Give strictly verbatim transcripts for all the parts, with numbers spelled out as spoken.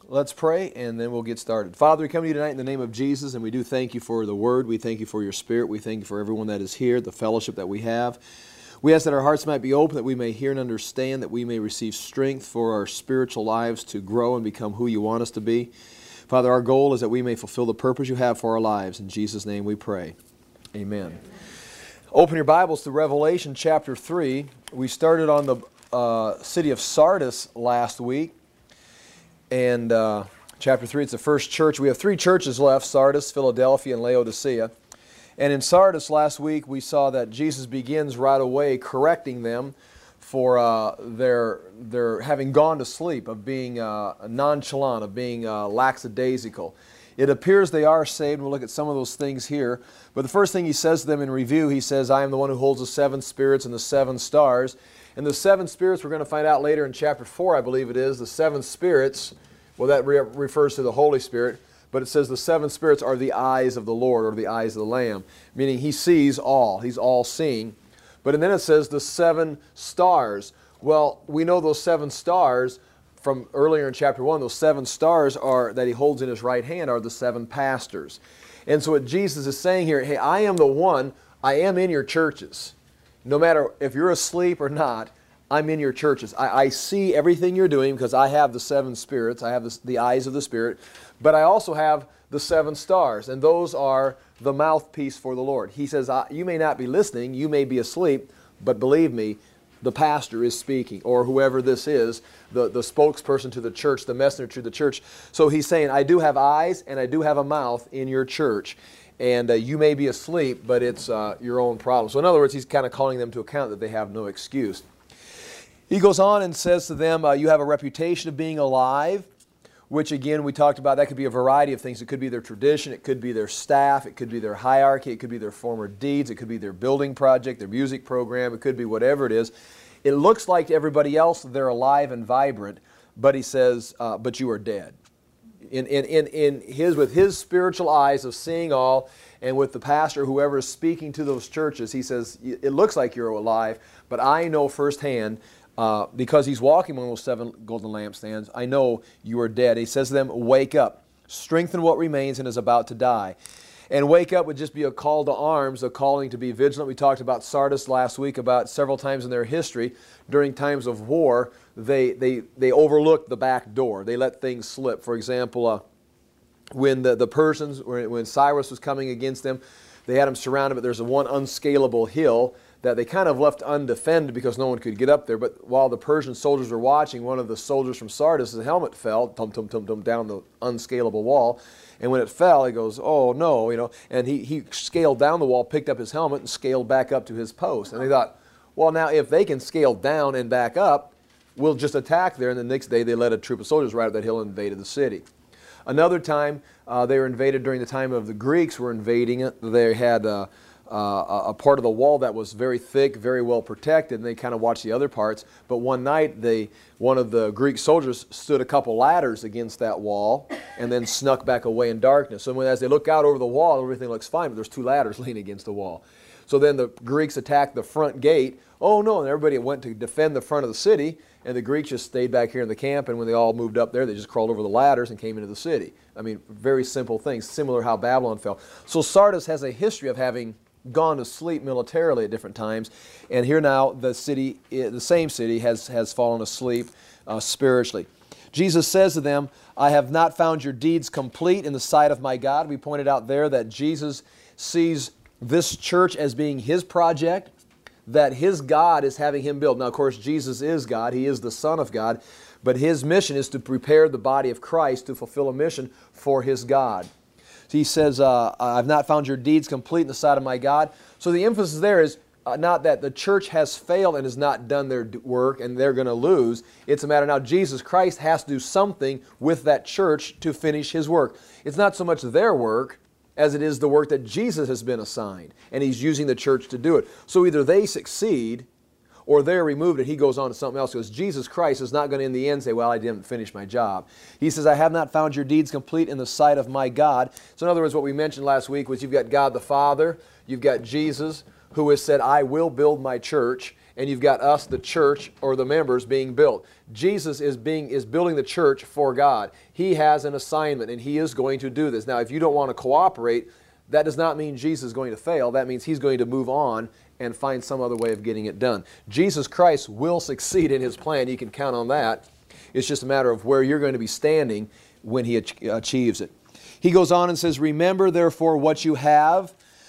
Let's pray and then we'll get started. Father, we come to you tonight in the name of Jesus, and we do thank you for the Word. We thank you for your Spirit. We thank you for everyone that is here, the fellowship that we have. We ask that our hearts might be open, that we may hear and understand, that we may receive strength for our spiritual lives to grow and become who you want us to be. Father, our goal is that we may fulfill the purpose you have for our lives. In Jesus' name we pray. Amen. Amen. Open your Bibles to Revelation chapter three. We started on the uh, city of Sardis last week. And uh, chapter three, it's the first church. We have three churches left: Sardis, Philadelphia, and Laodicea. And in Sardis last week, we saw that Jesus begins right away correcting them for uh, their, their having gone to sleep, of being uh, nonchalant, of being uh, lackadaisical. It appears they are saved. We'll look at some of those things here. But the first thing he says to them in review, he says, I am the one who holds the seven spirits and the seven stars. And the seven spirits, we're going to find out later in chapter four, I believe it is, the seven spirits, well, that re refers to the Holy Spirit, but it says the seven spirits are the eyes of the Lord, or the eyes of the Lamb, meaning he sees all. He's all-seeing. But then it says the seven stars. Well, we know those seven stars from earlier in chapter one. Those seven stars are that he holds in his right hand are the seven pastors. And so what Jesus is saying here, hey, I am the one, I am in your churches. No matter if you're asleep or not, I'm in your churches. I, I see everything you're doing because I have the seven spirits. I have the, the eyes of the Spirit. But I also have the seven stars, and those are the mouthpiece for the Lord. He says, I, you may not be listening, you may be asleep, but believe me, the pastor is speaking, or whoever this is, the, the spokesperson to the church, the messenger to the church. So he's saying, I do have eyes and I do have a mouth in your church. And uh, you may be asleep, but it's uh, your own problem. So in other words, he's kind of calling them to account that they have no excuse. He goes on and says to them, uh, you have a reputation of being alive, which again we talked about. That could be a variety of things. It could be their tradition, it could be their staff, it could be their hierarchy, it could be their former deeds, it could be their building project, their music program, it could be whatever it is. It looks like to everybody else they're alive and vibrant, but he says, uh, but you are dead. In, in, in, in his, with his spiritual eyes of seeing all, and with the pastor, whoever is speaking to those churches, he says, it looks like you're alive, but I know firsthand, uh, because he's walking among those seven golden lampstands, I know you are dead. He says to them, wake up, strengthen what remains and is about to die. And wake up would just be a call to arms, a calling to be vigilant. We talked about Sardis last week, about several times in their history, during times of war, they, they, they overlooked the back door. They let things slip. For example, uh, when the, the Persians, when Cyrus was coming against them, they had them surrounded, but there's a one unscalable hill that they kind of left undefended because no one could get up there. But while the Persian soldiers were watching, one of the soldiers from Sardis, his helmet fell, tum, tum, tum, tum, down the unscalable wall. And when it fell, he goes, oh no, you know, and he, he scaled down the wall, picked up his helmet, and scaled back up to his post. And they thought, well, now if they can scale down and back up, we'll just attack there. And the next day they led a troop of soldiers right up that hill and invaded the city. Another time, uh, they were invaded during the time of the Greeks were invading it. They had uh, uh, a part of the wall that was very thick, very well protected, and they kind of watched the other parts. But one night, they, one of the Greek soldiers stood a couple ladders against that wall and then snuck back away in darkness. So when, as they look out over the wall, everything looks fine, but there's two ladders leaning against the wall. So then the Greeks attacked the front gate. Oh no, and everybody went to defend the front of the city, and the Greeks just stayed back here in the camp, and when they all moved up there, they just crawled over the ladders and came into the city. I mean, very simple things, similar how Babylon fell. So Sardis has a history of having gone to sleep militarily at different times, and here now the city, the same city, has, has fallen asleep uh, spiritually. Jesus says to them, I have not found your deeds complete in the sight of my God. We pointed out there that Jesus sees this church as being His project, that His God is having Him build. Now, of course, Jesus is God. He is the Son of God. But His mission is to prepare the body of Christ to fulfill a mission for His God. He says, uh, I've not found your deeds complete in the sight of my God. So the emphasis there is uh, not that the church has failed and has not done their work and they're going to lose. It's a matter now Jesus Christ has to do something with that church to finish His work. It's not so much their work as it is the work that Jesus has been assigned, and He's using the church to do it. So either they succeed or they're removed and He goes on to something else, because Jesus Christ is not going to in the end say, well, I didn't finish my job. He says, I have not found your deeds complete in the sight of my God. So in other words, what we mentioned last week was you've got God the Father, you've got Jesus, who has said, I will build my church, and you've got us, the church, or the members being built. Jesus is being is building the church for God. He has an assignment, and He is going to do this. Now, if you don't want to cooperate, that does not mean Jesus is going to fail. That means He's going to move on and find some other way of getting it done. Jesus Christ will succeed in His plan. You can count on that. It's just a matter of where you're going to be standing when He achieves it. He goes on and says, "Remember therefore what you have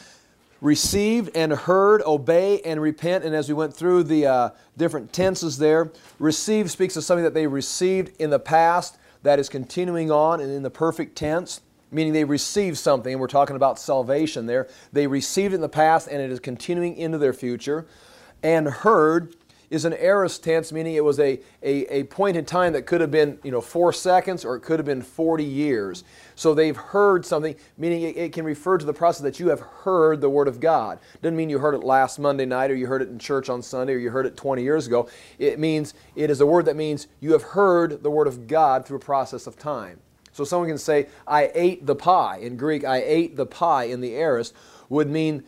received and heard, obey and repent." And as we went through the uh, different tenses there, receive speaks of something that they received in the past that is continuing on and in the perfect tense, meaning they received something, and we're talking about salvation there. They received it in the past and it is continuing into their future. And heard is an aorist tense, meaning it was a, a, a point in time that could have been, you know, four seconds or it could have been forty years. So they've heard something, meaning it, it can refer to the process that you have heard the Word of God. Doesn't mean you heard it last Monday night or you heard it in church on Sunday or you heard it twenty years ago. It means, it is a word that means you have heard the Word of God through a process of time. So someone can say, I ate the pie. In Greek, I ate the pie in the aorist would mean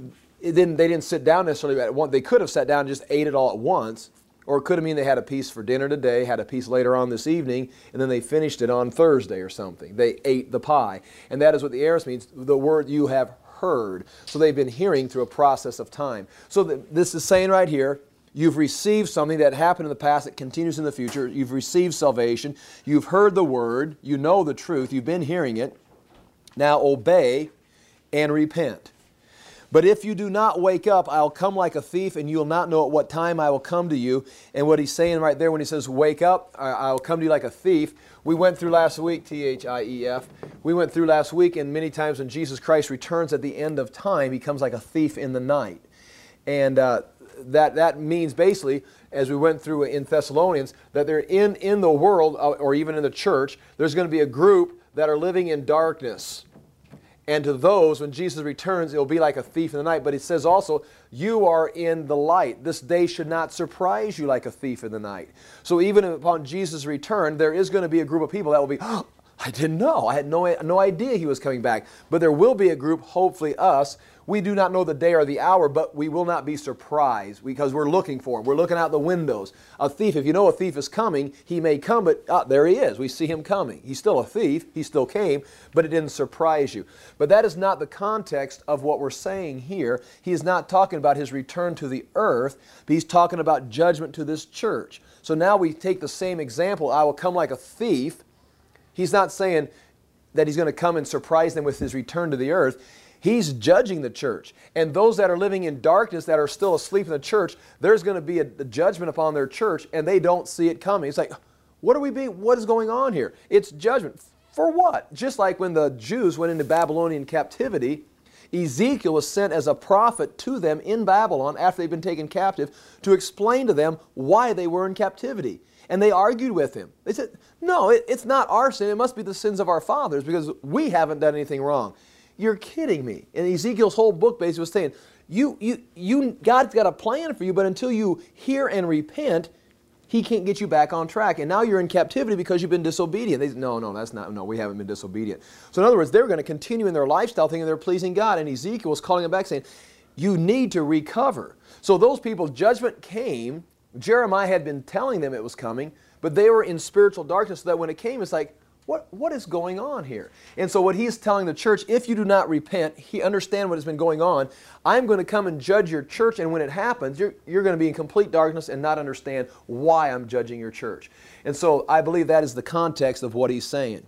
it didn't, they didn't sit down necessarily at once. They could have sat down and just ate it all at once, or it could have mean they had a piece for dinner today, had a piece later on this evening, and then they finished it on Thursday or something. They ate the pie. And that is what the aorist means, the word you have heard. So they've been hearing through a process of time. So the, this is saying right here, you've received something that happened in the past that continues in the future. You've received salvation. You've heard the Word. You know the truth. You've been hearing it. Now obey and repent. But if you do not wake up, I'll come like a thief, and you'll not know at what time I will come to you. And what he's saying right there when he says, wake up, I'll come to you like a thief. We went through last week, T H I E F. We went through last week, and many times when Jesus Christ returns at the end of time, He comes like a thief in the night. And uh, that, that means basically, as we went through in Thessalonians, that they're in, in the world, or even in the church, there's going to be a group that are living in darkness. And to those, when Jesus returns, it will be like a thief in the night. But it says also, you are in the light. This day should not surprise you like a thief in the night. So even upon Jesus' return, there is going to be a group of people that will be, oh, I didn't know. I had no, no idea He was coming back. But there will be a group, hopefully us. We do not know the day or the hour, but we will not be surprised because we're looking for Him. We're looking out the windows. A thief, if you know a thief is coming, he may come, but ah, there he is. We see him coming. He's still a thief. He still came, but it didn't surprise you. But that is not the context of what we're saying here. He is not talking about His return to the earth, but He's talking about judgment to this church. So now we take the same example, I will come like a thief. He's not saying that He's going to come and surprise them with His return to the earth. He's judging the church. And those that are living in darkness, that are still asleep in the church, there's going to be a, a judgment upon their church, and they don't see it coming. It's like, what are we being, what is going on here? It's judgment. For what? Just like when the Jews went into Babylonian captivity, Ezekiel was sent as a prophet to them in Babylon after they'd been taken captive to explain to them why they were in captivity. And they argued with him. They said, no, it, it's not our sin. It must be the sins of our fathers because we haven't done anything wrong. You're kidding me. And Ezekiel's whole book basically was saying, you, you, you, God's got a plan for you, but until you hear and repent, He can't get you back on track. And now you're in captivity because you've been disobedient. They said, no, no, that's not, no, we haven't been disobedient. So in other words, they're going to continue in their lifestyle thinking they're pleasing God. And Ezekiel was calling them back saying, you need to recover. So those people, judgment came. Jeremiah had been telling them it was coming, but they were in spiritual darkness so that when it came, it's like, What, what is going on here? And so what He's telling the church, if you do not repent, He understand what has been going on, I'm going to come and judge your church, and when it happens, you're, you're going to be in complete darkness and not understand why I'm judging your church. And so I believe that is the context of what He's saying.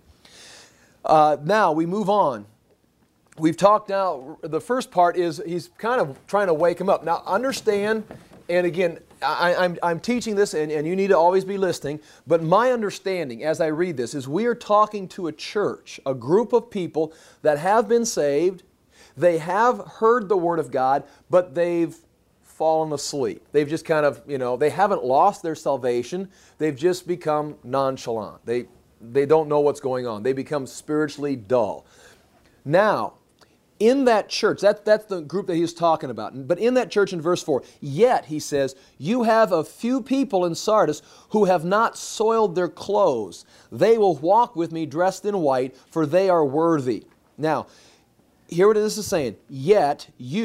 Uh, now we move on. We've talked now, the first part is He's kind of trying to wake them up. Now understand, and again, I, I'm, I'm teaching this, and, and you need to always be listening, but my understanding as I read this is we are talking to a church, a group of people that have been saved, they have heard the Word of God, but they've fallen asleep. They've just kind of, you know, they haven't lost their salvation, they've just become nonchalant. They, they don't know what's going on. They become spiritually dull. Now, in that church, that, that's the group that he's talking about. But in that church in verse four, yet, he says, you have a few people in Sardis who have not soiled their clothes. They will walk with me dressed in white, for they are worthy. Now, hear what this is saying. Yet you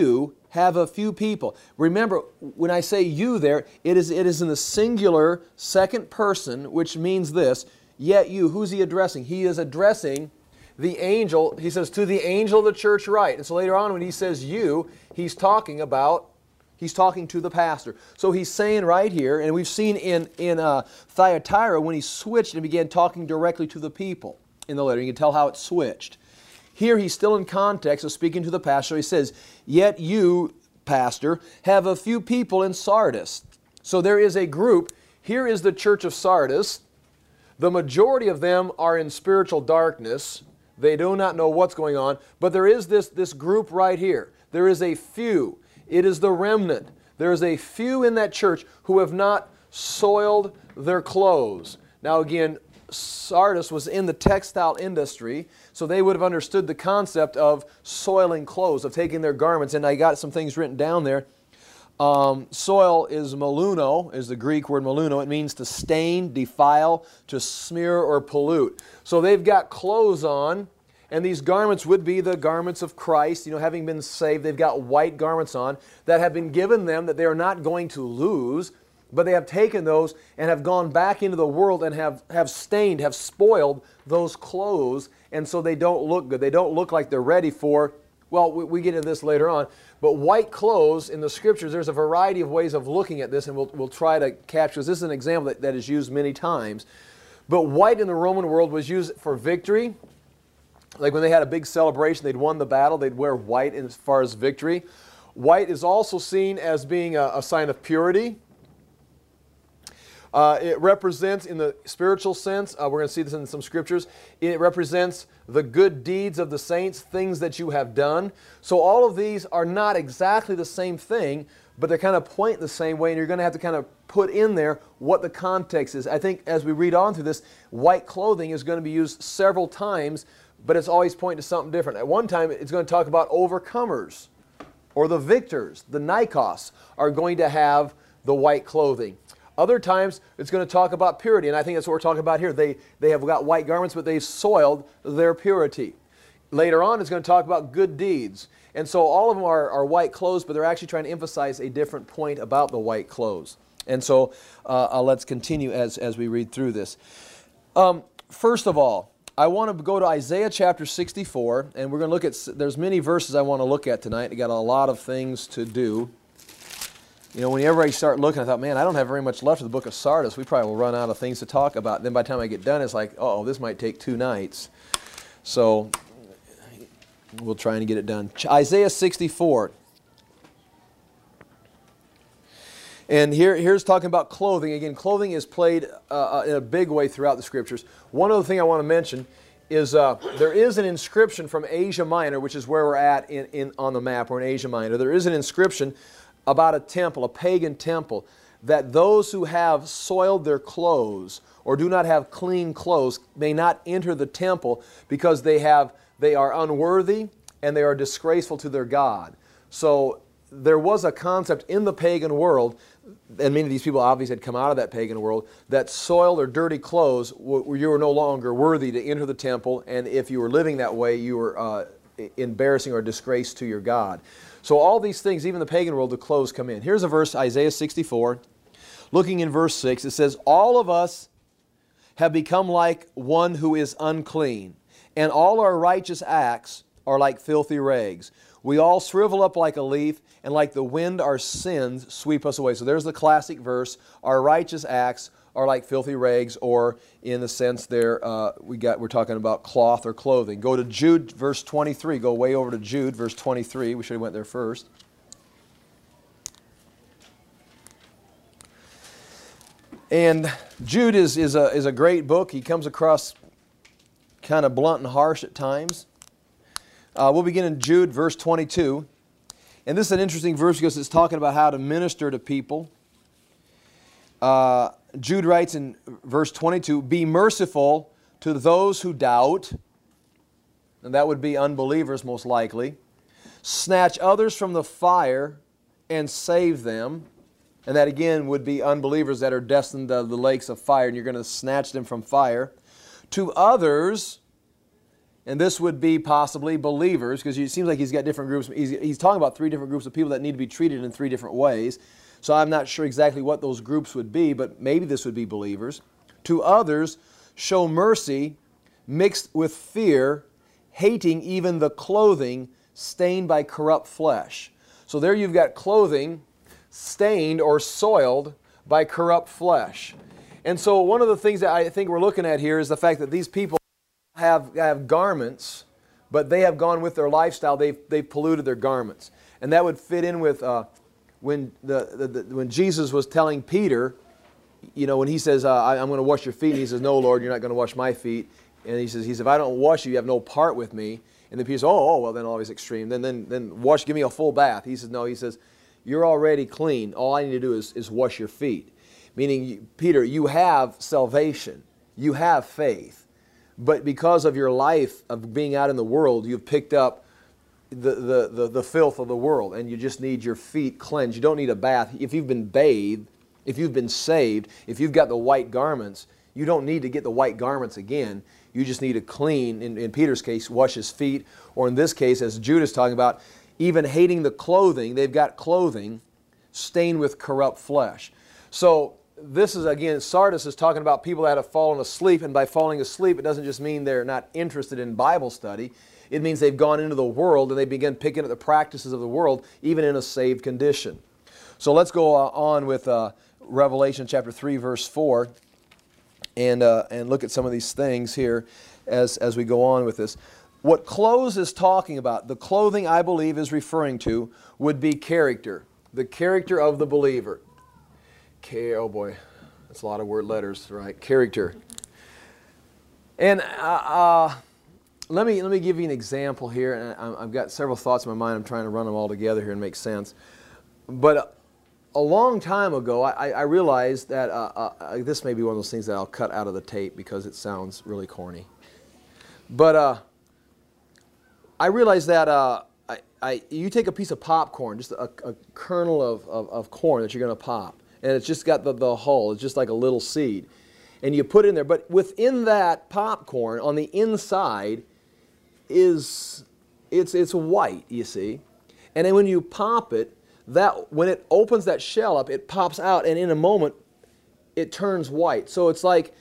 have a few people. Remember, when I say you there, it is, it is in the singular second person, which means this, yet you. Who's he addressing? He is addressing the angel. He says, to the angel of the church write. And so later on when he says you, he's talking about, he's talking to the pastor. So he's saying right here, and we've seen in, in uh, Thyatira when he switched and began talking directly to the people in the letter. You can tell how it switched. Here he's still in context of speaking to the pastor. He says, yet you, pastor, have a few people in Sardis. So there is a group. Here is the church of Sardis. The majority of them are in spiritual darkness. They do not know what's going on. But there is this, this group right here. There is a few. It is the remnant. There is a few in that church who have not soiled their clothes. Now again, Sardis was in the textile industry, so they would have understood the concept of soiling clothes, of taking their garments. And I got some things written down there. Um, soil is maluno, is the Greek word maluno. It means to stain, defile, to smear or pollute. So they've got clothes on, and these garments would be the garments of Christ. You know, having been saved, they've got white garments on that have been given them that they are not going to lose, but they have taken those and have gone back into the world and have, have stained, have spoiled those clothes, and so they don't look good. They don't look like they're ready for, well, we, we get into this later on, but white clothes in the Scriptures, there's a variety of ways of looking at this, and we'll, we'll try to capture this. This is an example that, that is used many times. But white in the Roman world was used for victory. Like when they had a big celebration, they'd won the battle, they'd wear white as far as victory. White is also seen as being a, a sign of purity. Uh, it represents, in the spiritual sense, uh, we're going to see this in some scriptures, it represents the good deeds of the saints, things that you have done. So all of these are not exactly the same thing, but they're kind of pointing the same way, and you're going to have to kind of put in there what the context is. I think as we read on through this, white clothing is going to be used several times, but it's always pointing to something different. At one time, it's going to talk about overcomers, or the victors, the Nikos, are going to have the white clothing. Other times, it's going to talk about purity, and I think that's what we're talking about here. They, they have got white garments, but they've soiled their purity. Later on, it's going to talk about good deeds. And so all of them are, are white clothes, but they're actually trying to emphasize a different point about the white clothes. And so uh, uh, let's continue as, as we read through this. Um, first of all, I want to go to Isaiah chapter sixty-four, and we're going to look at, there's many verses I want to look at tonight. I got a lot of things to do. You know, whenever I start looking, I thought, man, I don't have very much left of the book of Sardis. We probably will run out of things to talk about. Then by the time I get done, it's like, oh, this might take two nights. So we'll try and get it done. Isaiah sixty-four. And here, here's talking about clothing. Again, clothing is played uh, in a big way throughout the Scriptures. One other thing I want to mention is uh, there is an inscription from Asia Minor, which is where we're at in, in, on the map. We're in Asia Minor. There is an inscription about a temple, a pagan temple, that those who have soiled their clothes or do not have clean clothes may not enter the temple because they have they are unworthy and they are disgraceful to their God. So there was a concept in the pagan world, and many of these people obviously had come out of that pagan world, that soiled or dirty clothes, you were no longer worthy to enter the temple, and if you were living that way, you were uh, embarrassing or disgrace to your God. So all these things, even the pagan world, the clothes come in. Here's a verse, Isaiah sixty-four. Looking in verse six, it says, all of us have become like one who is unclean, and all our righteous acts are like filthy rags. We all shrivel up like a leaf, and like the wind our sins sweep us away. So there's the classic verse, our righteous acts are like filthy rags, or in the sense there, uh, we got, we're talking about cloth or clothing. Go to Jude, verse twenty-three. Go way over to Jude, verse twenty-three. We should have went there first. And Jude is, is, a, is a great book. He comes across kind of blunt and harsh at times. Uh, we'll begin in Jude, verse twenty-two. And this is an interesting verse because it's talking about how to minister to people. Uh, Jude writes in verse twenty-two, be merciful to those who doubt, and that would be unbelievers most likely. Snatch others from the fire and save them. And that again would be unbelievers that are destined to the lakes of fire, and you're going to snatch them from fire. To others, And this would be possibly believers, because it seems like he's got different groups. He's, he's talking about three different groups of people that need to be treated in three different ways. So I'm not sure exactly what those groups would be, but maybe this would be believers. To others, show mercy mixed with fear, hating even the clothing stained by corrupt flesh. So there you've got clothing stained or soiled by corrupt flesh. And so one of the things that I think we're looking at here is the fact that these people have, have garments, but they have gone with their lifestyle. They've, they've polluted their garments. And that would fit in with uh, when, the, the, the, when Jesus was telling Peter, you know, when he says, uh, I, I'm going to wash your feet, and he says, no, Lord, you're not going to wash my feet. And he says, he says, if I don't wash you, you have no part with me. And then Peter says, oh, oh, well, then always extreme. Then, then, then wash, give me a full bath. He says, no, he says, you're already clean. All I need to do is, is wash your feet. Meaning, Peter, you have salvation. You have faith. But because of your life of being out in the world, you've picked up the, the, the, the filth of the world, and you just need your feet cleansed. You don't need a bath. If you've been bathed, if you've been saved, if you've got the white garments, you don't need to get the white garments again. You just need to clean, in, in Peter's case, wash his feet, or in this case, as Jude is talking about, even hating the clothing. They've got clothing stained with corrupt flesh. So this is, again, Sardis is talking about people that have fallen asleep, and by falling asleep, it doesn't just mean they're not interested in Bible study. It means they've gone into the world and they begin picking up the practices of the world, even in a saved condition. So let's go uh, on with uh, Revelation chapter three, verse four, and, uh, and look at some of these things here as, as we go on with this. What clothes is talking about, the clothing I believe is referring to, would be character, the character of the believer. Okay, oh boy, that's a lot of word letters, right? Character. And uh, uh, let me let me give you an example here. And I, I've got several thoughts in my mind. I'm trying to run them all together here and make sense. But uh, a long time ago, I, I realized that uh, uh, this may be one of those things that I'll cut out of the tape because it sounds really corny. But uh, I realized that uh, I, I, you take a piece of popcorn, just a, a kernel of, of, of corn that you're going to pop, and it's just got the, the hull. It's just like a little seed. And you put it in there. But within that popcorn, on the inside, is it's, it's white, you see. And then when you pop it, that when it opens that shell up, it pops out, and in a moment, it turns white. So it's like,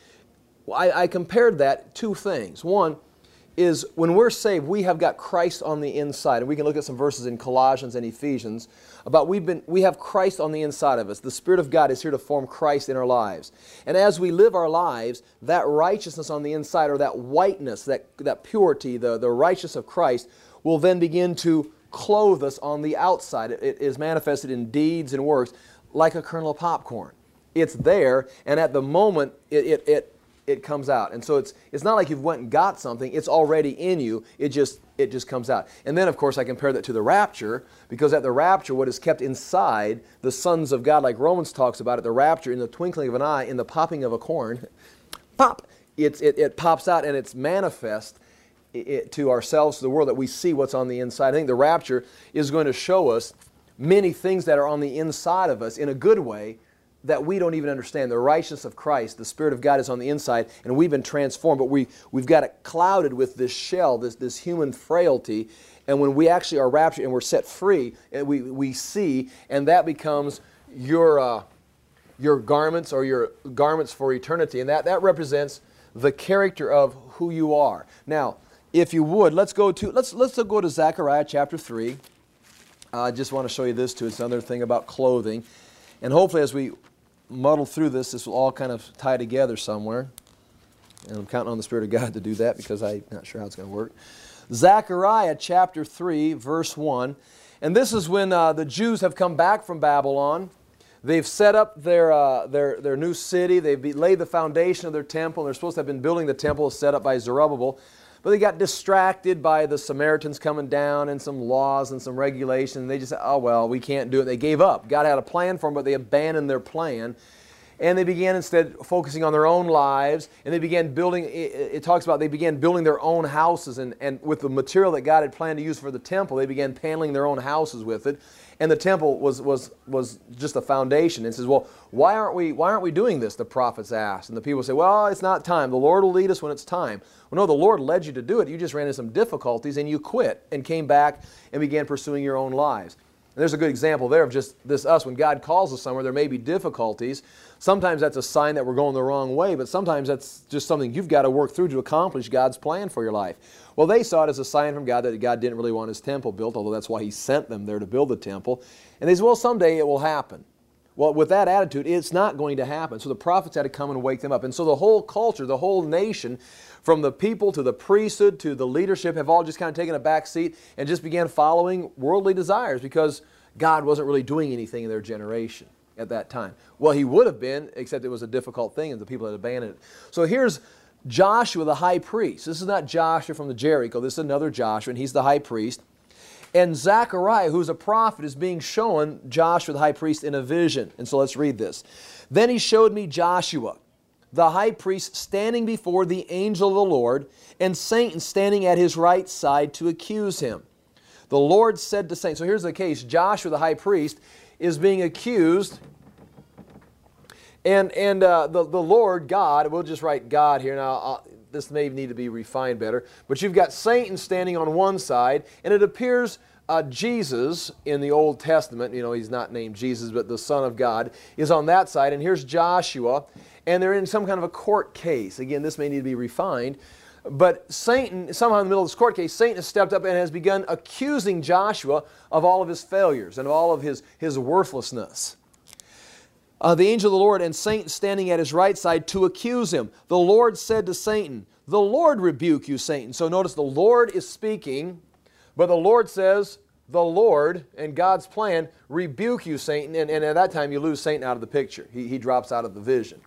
I, I compared that two things. One is when we're saved, we have got Christ on the inside. And we can look at some verses in Colossians and Ephesians about we've been, we have Christ on the inside of us. The Spirit of God is here to form Christ in our lives. And as we live our lives, that righteousness on the inside, or that whiteness, that, that purity, the, the righteousness of Christ, will then begin to clothe us on the outside. It, it is manifested in deeds and works like a kernel of popcorn. It's there, and at the moment, it, it, it it comes out. And so it's it's not like you've went and got something. It's already in you. It just it just comes out. And then, of course, I compare that to the rapture, because at the rapture, what is kept inside the sons of God, like Romans talks about it, the rapture, in the twinkling of an eye, in the popping of a corn, pop, it's, it, it pops out, and it's manifest it, to ourselves, to the world, that we see what's on the inside. I think the rapture is going to show us many things that are on the inside of us in a good way, that we don't even understand. The righteousness of Christ, the Spirit of God is on the inside, and we've been transformed, but we, we've got it clouded with this shell, this, this human frailty, and when we actually are raptured and we're set free, and we, we see, and that becomes your, uh, your garments, or your garments for eternity, and that, that represents the character of who you are. Now, if you would, let's go to, let's, let's go to Zechariah chapter three. Uh, I just want to show you this too. It's another thing about clothing. And hopefully as we muddle through this, this will all kind of tie together somewhere. And I'm counting on the Spirit of God to do that, because I'm not sure how it's going to work. Zechariah chapter three, verse one. And this is when uh, the Jews have come back from Babylon. They've set up their, uh, their, their new city. They've laid the foundation of their temple. They're supposed to have been building the temple set up by Zerubbabel. But they got distracted by the Samaritans coming down and some laws and some regulations. They just said, oh, well, we can't do it. They gave up. God had a plan for them, but they abandoned their plan. And they began instead focusing on their own lives, and they began building, it, it talks about they began building their own houses, and, and with the material that God had planned to use for the temple, they began paneling their own houses with it. And the temple was, was, was just a foundation. And it says, well, why aren't we, why aren't we doing this? The prophets asked. And the people say, well, it's not time. The Lord will lead us when it's time. Well, no, the Lord led you to do it. You just ran into some difficulties and you quit and came back and began pursuing your own lives. And there's a good example there of just this us. When God calls us somewhere, there may be difficulties. Sometimes that's a sign that we're going the wrong way, but sometimes that's just something you've got to work through to accomplish God's plan for your life. Well, they saw it as a sign from God that God didn't really want His temple built, although that's why He sent them there to build the temple. And they said, well, someday it will happen. Well, with that attitude, it's not going to happen. So the prophets had to come and wake them up. And so the whole culture, the whole nation, from the people to the priesthood to the leadership, have all just kind of taken a back seat and just began following worldly desires because God wasn't really doing anything in their generation at that time. Well, He would have been, except it was a difficult thing and the people had abandoned it. So here's Joshua the high priest. This is not Joshua from the Jericho. This is another Joshua, and he's the high priest. And Zechariah, who's a prophet, is being shown Joshua the high priest in a vision. And so let's read this. Then he showed me Joshua, the high priest, standing before the angel of the Lord, and Satan standing at his right side to accuse him. The Lord said to Satan, so here's the case. Joshua the high priest is being accused, and, and uh, the, the Lord God, we'll just write God here. Now, uh, this may need to be refined better, but you've got Satan standing on one side, and it appears uh, Jesus in the Old Testament, you know, He's not named Jesus, but the Son of God, is on that side, and here's Joshua, and they're in some kind of a court case. Again, this may need to be refined. But Satan, somehow in the middle of this court case, Satan has stepped up and has begun accusing Joshua of all of his failures and of all of his, his worthlessness. Uh, the angel of the Lord and Satan standing at his right side to accuse him. The Lord said to Satan, the Lord rebuke you, Satan. So notice the Lord is speaking, but the Lord says, the Lord and God's plan rebuke you, Satan. And, and at that time you lose Satan out of the picture. He, he drops out of the vision.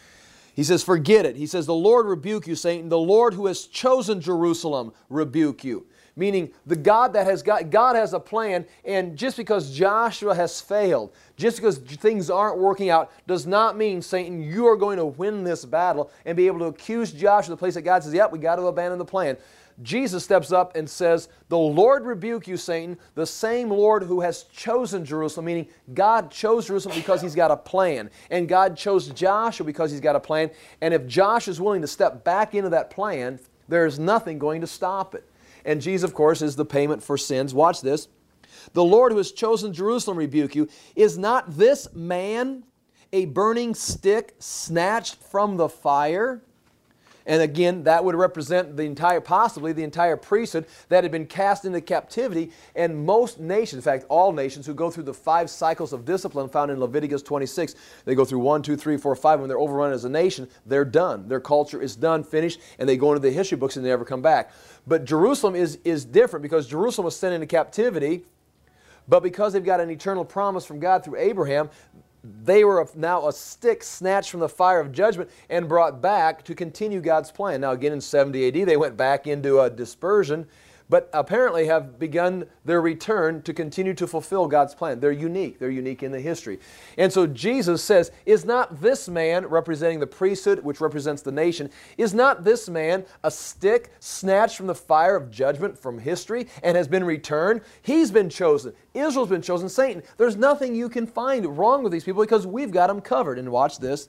He says, forget it. He says, the Lord rebuke you, Satan. The Lord who has chosen Jerusalem rebuke you. Meaning, the God that has got, God has a plan, and just because Joshua has failed, just because things aren't working out, does not mean, Satan, you are going to win this battle and be able to accuse Joshua, the place that God says, yep, we got to abandon the plan. Jesus steps up and says, the Lord rebuke you, Satan, the same Lord who has chosen Jerusalem, meaning God chose Jerusalem because He's got a plan. And God chose Joshua because He's got a plan. And if Joshua is willing to step back into that plan, there is nothing going to stop it. And Jesus, of course, is the payment for sins. Watch this. The Lord who has chosen Jerusalem rebuke you. Is not this man a burning stick snatched from the fire? And again, that would represent the entire, possibly the entire priesthood that had been cast into captivity. And most nations, in fact, all nations who go through the five cycles of discipline found in Leviticus twenty-six, they go through one, two, three, four, five. When they're overrun as a nation, they're done. Their culture is done, finished, and they go into the history books and they never come back. But Jerusalem is, is different because Jerusalem was sent into captivity, but because they've got an eternal promise from God through Abraham, they were now a stick snatched from the fire of judgment and brought back to continue God's plan. Now again in seventy A D they went back into a dispersion, but apparently have begun their return to continue to fulfill God's plan. They're unique. They're unique in the history. And so Jesus says, is not this man, representing the priesthood, which represents the nation, is not this man a stick snatched from the fire of judgment from history and has been returned? He's been chosen. Israel's been chosen. Satan. There's nothing you can find wrong with these people because we've got them covered. And watch this.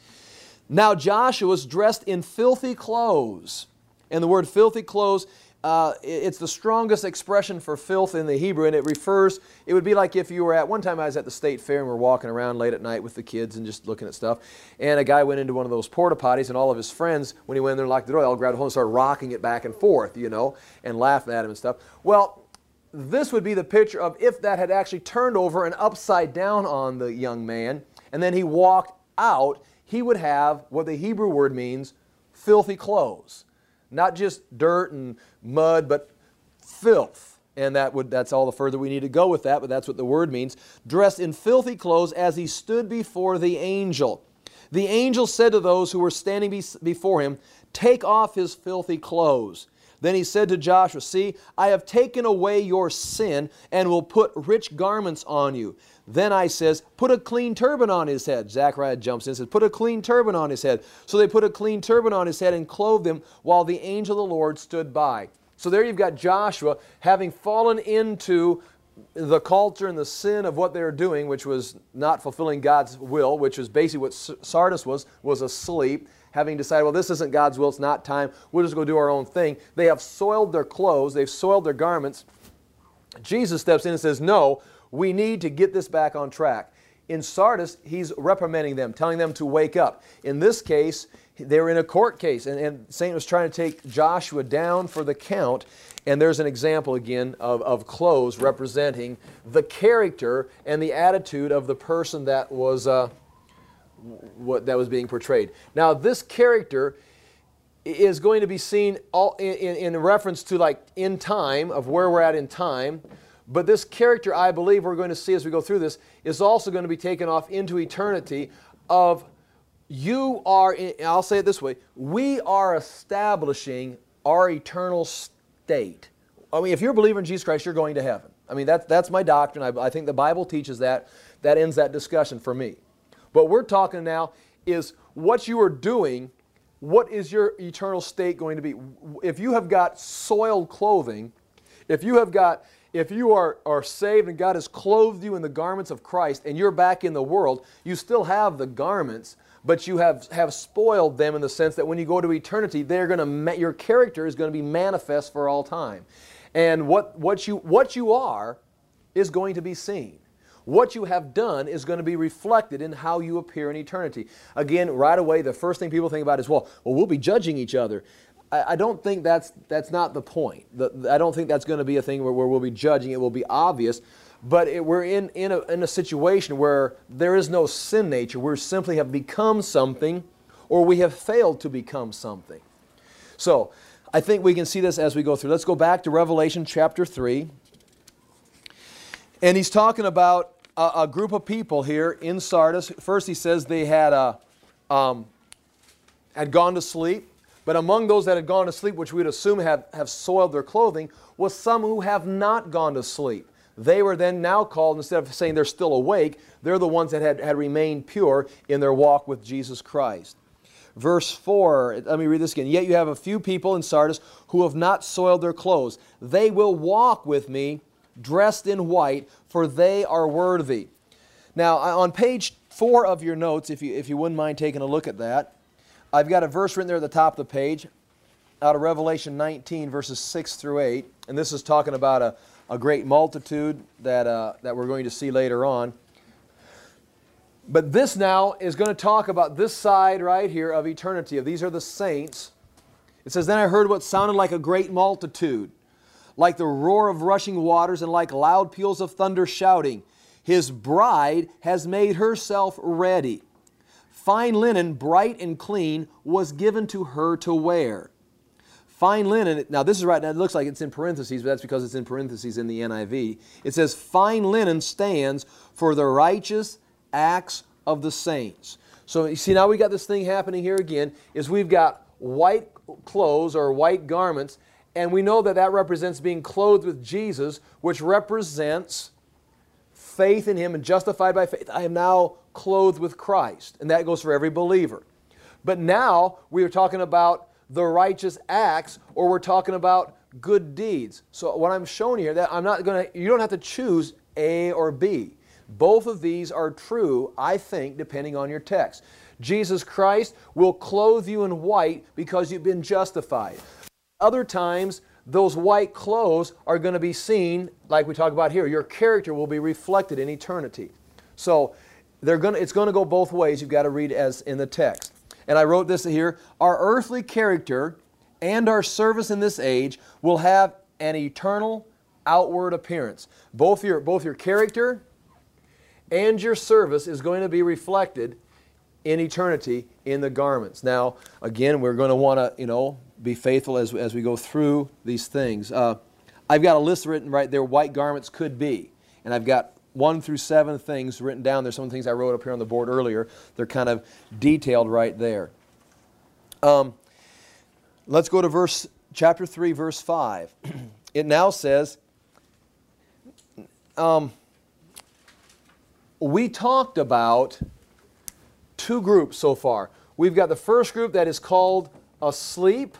Now Joshua was dressed in filthy clothes. And the word filthy clothes, Uh, it's the strongest expression for filth in the Hebrew, and it refers, it would be like if you were at, one time I was at the state fair and we were walking around late at night with the kids and just looking at stuff, and a guy went into one of those porta potties, and all of his friends, when he went in there and locked the door, they all grabbed a hold and started rocking it back and forth, you know, and laughing at him and stuff. Well, this would be the picture of if that had actually turned over and upside down on the young man, and then he walked out, he would have what the Hebrew word means, filthy clothes. Not just dirt and mud, but filth. And that would, that's all the further we need to go with that, but that's what the word means. Dressed in filthy clothes as he stood before the angel. The angel said to those who were standing be before him, take off his filthy clothes. Then he said to Joshua, see, I have taken away your sin and will put rich garments on you. Then I says, put a clean turban on his head. Zechariah jumps in and says, put a clean turban on his head. So they put a clean turban on his head and clothed him while the angel of the Lord stood by. So there you've got Joshua having fallen into the culture and the sin of what they were doing, which was not fulfilling God's will, which was basically what Sardis was, was asleep, having decided, well, this isn't God's will, it's not time, we'll just go do our own thing. They have soiled their clothes, they've soiled their garments. Jesus steps in and says, no, we need to get this back on track. In Sardis, he's reprimanding them, telling them to wake up. In this case, they were in a court case, and, and Satan was trying to take Joshua down for the count. And there's an example again of, of clothes representing the character and the attitude of the person that was uh, what that was being portrayed. Now, this character is going to be seen all in, in, in reference to like in time, of where we're at in time. But this character, I believe we're going to see as we go through this, is also going to be taken off into eternity of you are, I'll say it this way, we are establishing our eternal state. I mean, if you're a believer in Jesus Christ, you're going to heaven. I mean, that's, that's my doctrine. I, I think the Bible teaches that. That ends that discussion for me. But we're talking now is what you are doing, what is your eternal state going to be? If you have got soiled clothing, if you have got, if you are, are saved and God has clothed you in the garments of Christ and you're back in the world, you still have the garments, but you have, have spoiled them in the sense that when you go to eternity, they're going to, your character is going to be manifest for all time. And what, what, you, what you are is going to be seen. What you have done is going to be reflected in how you appear in eternity. Again, right away, the first thing people think about is, well, well we'll be judging each other. I, I don't think that's, that's not the point. The, I don't think that's going to be a thing where, where we'll be judging. It will be obvious. But it, we're in, in, a, in a situation where there is no sin nature. We simply have become something, or we have failed to become something. So, I think we can see this as we go through. Let's go back to Revelation chapter three. And he's talking about a, a group of people here in Sardis. First he says they had, uh, um, had gone to sleep. But among those that had gone to sleep, which we'd assume have, have soiled their clothing, was some who have not gone to sleep. They were then now called, instead of saying they're still awake, they're the ones that had, had remained pure in their walk with Jesus Christ. Verse four, let me read this again. Yet you have a few people in Sardis who have not soiled their clothes. They will walk with me dressed in white, for they are worthy. Now, on page four of your notes, if you, if you wouldn't mind taking a look at that, I've got a verse written there at the top of the page out of Revelation nineteen, verses six through eight. And this is talking about a, a great multitude that, uh, that we're going to see later on. But this now is going to talk about this side right here of eternity. Of these are the saints. It says, then I heard what sounded like a great multitude, like the roar of rushing waters and like loud peals of thunder shouting, His bride has made herself ready. Fine linen, bright and clean, was given to her to wear. Fine linen, now this is right, now it looks like it's in parentheses, but that's because it's in parentheses in the N I V. It says, fine linen stands for the righteous acts of the saints. So you see, now we got this thing happening here again, is we've got white clothes or white garments, and we know that that represents being clothed with Jesus, which represents faith in Him and justified by faith. I am now clothed with Christ, and that goes for every believer. But now we are talking about the righteous acts, or we're talking about good deeds. So what I'm showing you here, that I'm not going to, you don't have to choose A or B. Both of these are true, I think, depending on your text. Jesus Christ will clothe you in white because you've been justified. Other times, those white clothes are going to be seen, like we talk about here. Your character will be reflected in eternity. So they're going to, it's going to go both ways. You've got to read as in the text. And I wrote this here. Our earthly character and our service in this age will have an eternal outward appearance. Both your, both your character and your service is going to be reflected in eternity in the garments. Now, again, we're going to want to, you know, be faithful as, as we go through these things. Uh, I've got a list written right there, white garments could be. And I've got one through seven things written down. There's some things I wrote up here on the board earlier. They're kind of detailed right there. Um, let's go to verse chapter three, verse five. It now says, um, we talked about two groups so far. We've got the first group that is called asleep.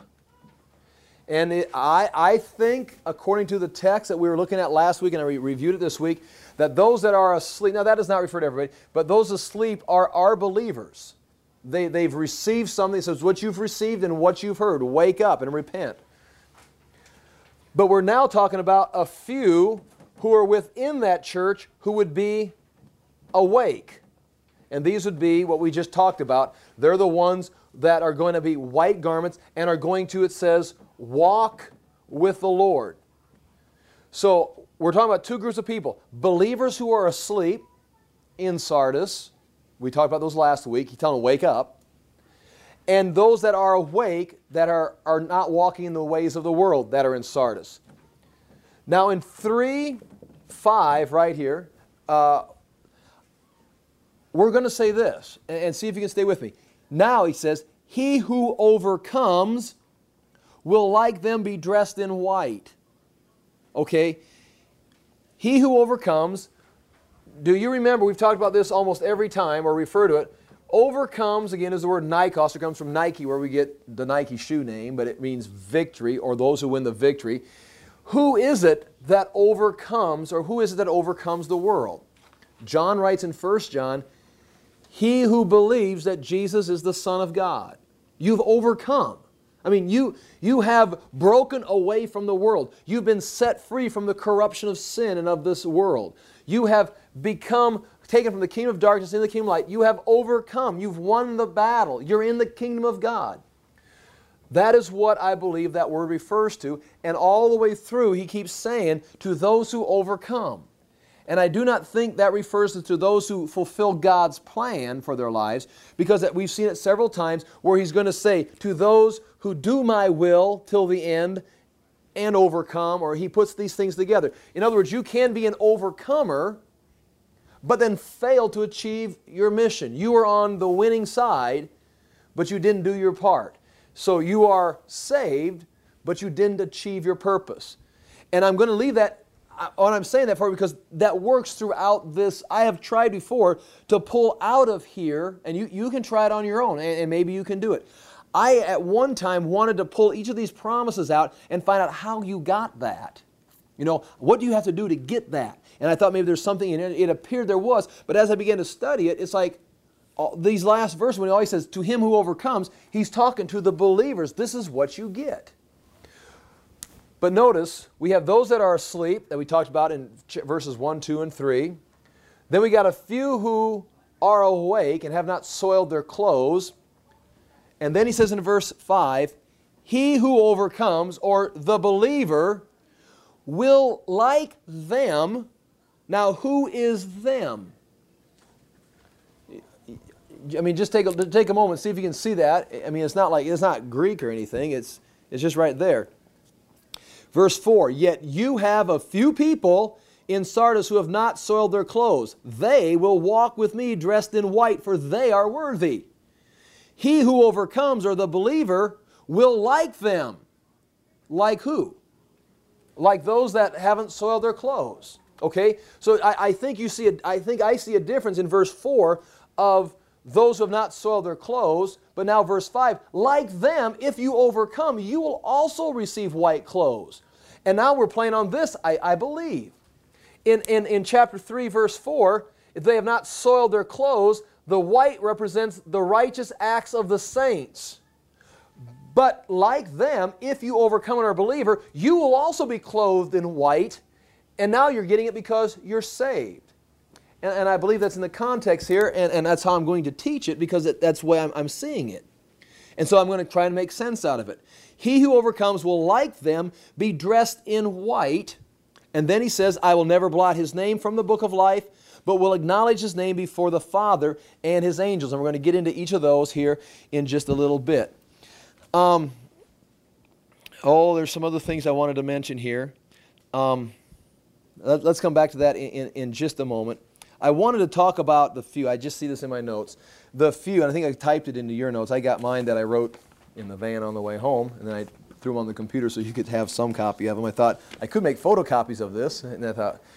And it, I, I think, according to the text that we were looking at last week, and I re reviewed it this week, that those that are asleep, now that does not refer to everybody, but those asleep are, are believers. They, they've received something. It says, what you've received and what you've heard, wake up and repent. But we're now talking about a few who are within that church who would be awake. And these would be what we just talked about. They're the ones that are going to be white garments and are going to, it says, walk with the Lord. So we're talking about two groups of people. Believers who are asleep in Sardis. We talked about those last week. He tells them to wake up. And those that are awake that are, are not walking in the ways of the world that are in Sardis. Now in three five right here, uh, we're going to say this, and, and see if you can stay with me. Now he says, he who overcomes will like them be dressed in white. Okay? He who overcomes, do you remember, we've talked about this almost every time, or refer to it, overcomes, again, is the word Nikos. It comes from Nike, where we get the Nike shoe name, but it means victory, or those who win the victory. Who is it that overcomes, or who is it that overcomes the world? John writes in First John, he who believes that Jesus is the Son of God. You've overcome. I mean, you, you have broken away from the world. You've been set free from the corruption of sin and of this world. You have become taken from the kingdom of darkness into the kingdom of light. You have overcome. You've won the battle. You're in the kingdom of God. That is what I believe that word refers to. And all the way through, he keeps saying, to those who overcome. And I do not think that refers to those who fulfill God's plan for their lives, because we've seen it several times where he's going to say, to those who do my will till the end and overcome, or he puts these things together. In other words, you can be an overcomer, but then fail to achieve your mission. You are on the winning side, but you didn't do your part. So you are saved, but you didn't achieve your purpose. And I'm going to leave that, what I'm saying that for, because that works throughout this. I have tried before to pull out of here, and you, you can try it on your own, and, and maybe you can do it. I, at one time, wanted to pull each of these promises out and find out how you got that. You know, what do you have to do to get that? And I thought maybe there's something in it. It appeared there was, but as I began to study it, it's like all, these last verses, when he always says, to him who overcomes, he's talking to the believers. This is what you get. But notice, we have those that are asleep, that we talked about in verses one, two, and three. Then we got a few who are awake and have not soiled their clothes. And then he says in verse five, he who overcomes, or the believer, will like them. Now, who is them? I mean, just take a, take a moment, see if you can see that. I mean, it's not like, it's not Greek or anything. It's, it's just right there. Verse four, yet you have a few people in Sardis who have not soiled their clothes. They will walk with me dressed in white, for they are worthy. He who overcomes, or the believer, will like them. Like who? Like those that haven't soiled their clothes. Okay? So I, I think you see a, I think I see a difference in verse four of those who have not soiled their clothes, but now verse five, like them, if you overcome, you will also receive white clothes. And now we're playing on this, I, I believe. In, in, in chapter three, verse four, if they have not soiled their clothes, the white represents the righteous acts of the saints. But like them, if you overcome and are a believer, you will also be clothed in white, and now you're getting it because you're saved. And, and I believe that's in the context here, and, and that's how I'm going to teach it, because it, that's the way I'm, I'm seeing it. And so I'm going to try and make sense out of it. He who overcomes will, like them, be dressed in white. And then he says, I will never blot his name from the book of life, but will acknowledge his name before the Father and his angels. And we're going to get into each of those here in just a little bit. Um, oh, there's some other things I wanted to mention here. Um, let, let's come back to that in, in, in just a moment. I wanted to talk about the few. I just see this in my notes. The few, and I think I typed it into your notes. I got mine that I wrote in the van on the way home, and then I threw them on the computer so you could have some copy of them. I thought I could make photocopies of this, and I thought,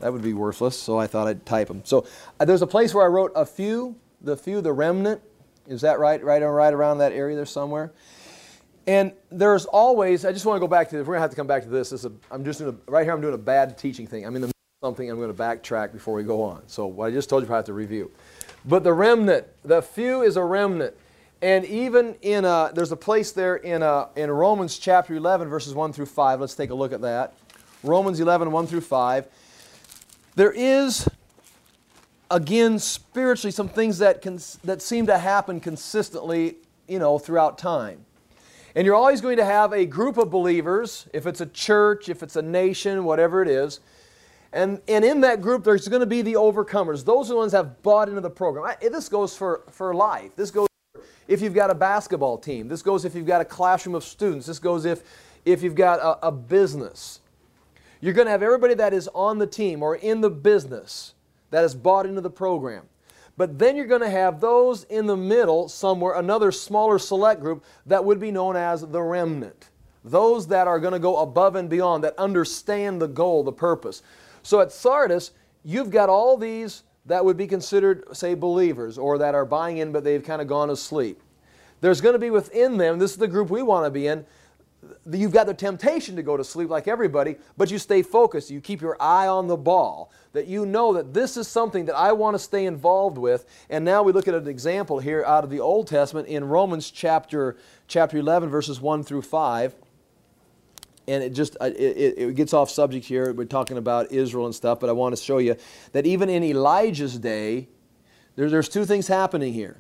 That would be worthless, so I thought I'd type them. So uh, there's a place where I wrote a few, the few, the remnant. Is that right? Right, right around that area there somewhere? And there's always, I just want to go back to this. We're going to have to come back to this. this is a, I'm just doing a, right here I'm doing a bad teaching thing. I'm in the middle of something. I'm going to backtrack before we go on. So what I just told you I have to review. But the remnant, the few is a remnant. And even in a, there's a place there in, a, in Romans chapter eleven, verses one through five. Let's take a look at that. Romans eleven, one through five. There is, again, spiritually, some things that, can, that seem to happen consistently, you know, throughout time. And you're always going to have a group of believers, if it's a church, if it's a nation, whatever it is. And, and in that group, there's going to be the overcomers. Those are the ones that have bought into the program. I, this goes for, for life. This goes if you've got a basketball team. This goes if you've got a classroom of students. This goes if, if you've got a, a business. You're going to have everybody that is on the team or in the business that has bought into the program. But then you're going to have those in the middle somewhere, another smaller select group that would be known as the remnant. Those that are going to go above and beyond, that understand the goal, the purpose. So at Sardis, you've got all these that would be considered, say, believers, or that are buying in but they've kind of gone asleep. There's going to be within them, this is the group we want to be in, you've got the temptation to go to sleep like everybody, but you stay focused. You keep your eye on the ball, that you know that this is something that I want to stay involved with. And now we look at an example here out of the Old Testament in Romans chapter, chapter eleven, verses one through five. And it just it, it gets off subject here. We're talking about Israel and stuff, but I want to show you that even in Elijah's day, there, there's two things happening here.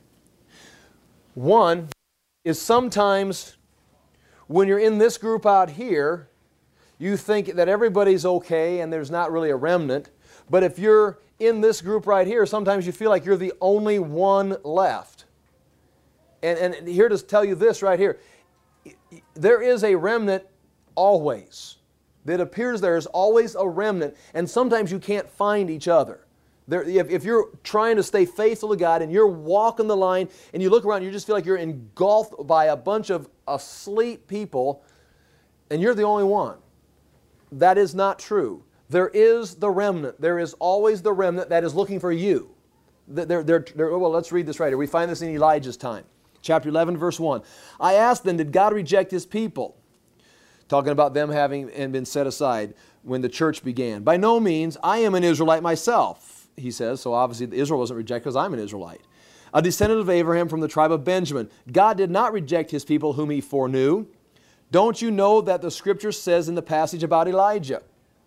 One is sometimes when you're in this group out here, you think that everybody's okay and there's not really a remnant. But if you're in this group right here, sometimes you feel like you're the only one left. And, and here to tell you this right here, there is a remnant always. It appears there is always a remnant, and sometimes you can't find each other. There, if, if you're trying to stay faithful to God and you're walking the line and you look around, you just feel like you're engulfed by a bunch of asleep people and you're the only one. That is not true. There is the remnant. There is always the remnant that is looking for you. They're, they're, they're, well, let's read this right here. We find this in Elijah's time. Chapter eleven, verse one. I asked then, did God reject His people? Talking about them having and been set aside when the church began. By no means. I am an Israelite myself, he says. So obviously Israel wasn't rejected because I'm an Israelite. A descendant of Abraham from the tribe of Benjamin. God did not reject His people whom He foreknew. Don't you know that the Scripture says in the passage about Elijah,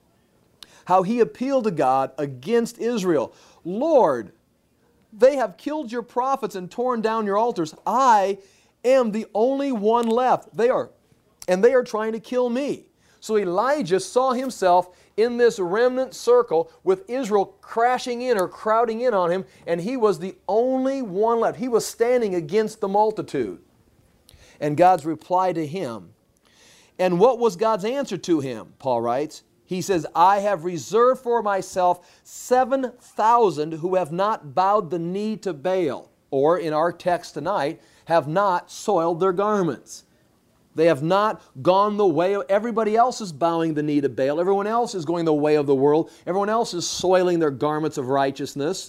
how he appealed to God against Israel? Lord, they have killed your prophets and torn down your altars. I am the only one left. They are, and they are trying to kill me. So Elijah saw himself in this remnant circle with Israel crashing in or crowding in on him, and he was the only one left. He was standing against the multitude. And God's reply to him. And what was God's answer to him? Paul writes, he says, I have reserved for myself seven thousand who have not bowed the knee to Baal, or in our text tonight, have not soiled their garments. They have not gone the way of, everybody else is bowing the knee to Baal. Everyone else is going the way of the world. Everyone else is soiling their garments of righteousness.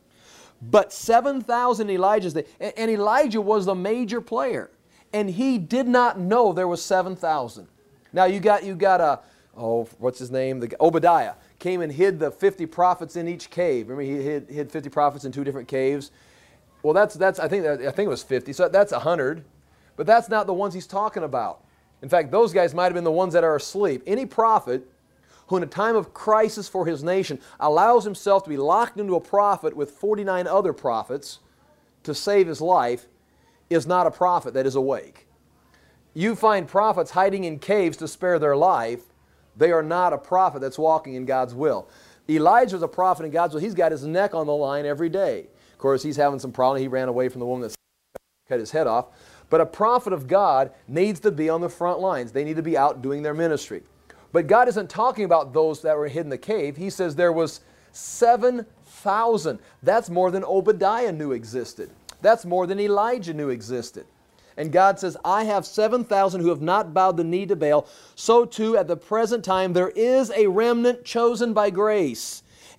But seven thousand Elijah's day, and Elijah was the major player. And he did not know there was seven thousand. Now you got, you got a, oh, what's his name? The, Obadiah came and hid the fifty prophets in each cave. Remember he hid, hid fifty prophets in two different caves? Well, that's, that's I, think, I think it was fifty, so that's one hundred. But that's not the ones he's talking about. In fact, those guys might have been the ones that are asleep. Any prophet who in a time of crisis for his nation allows himself to be locked into a prophet with forty-nine other prophets to save his life is not a prophet that is awake. You find prophets hiding in caves to spare their life. They are not a prophet that's walking in God's will. Elijah is a prophet in God's will. He's got his neck on the line every day. Of course, he's having some problem. He ran away from the woman that cut his head off. But a prophet of God needs to be on the front lines. They need to be out doing their ministry. But God isn't talking about those that were hid in the cave. He says there was seven thousand. That's more than Obadiah knew existed. That's more than Elijah knew existed. And God says, I have seven thousand who have not bowed the knee to Baal. So too, at the present time, there is a remnant chosen by grace.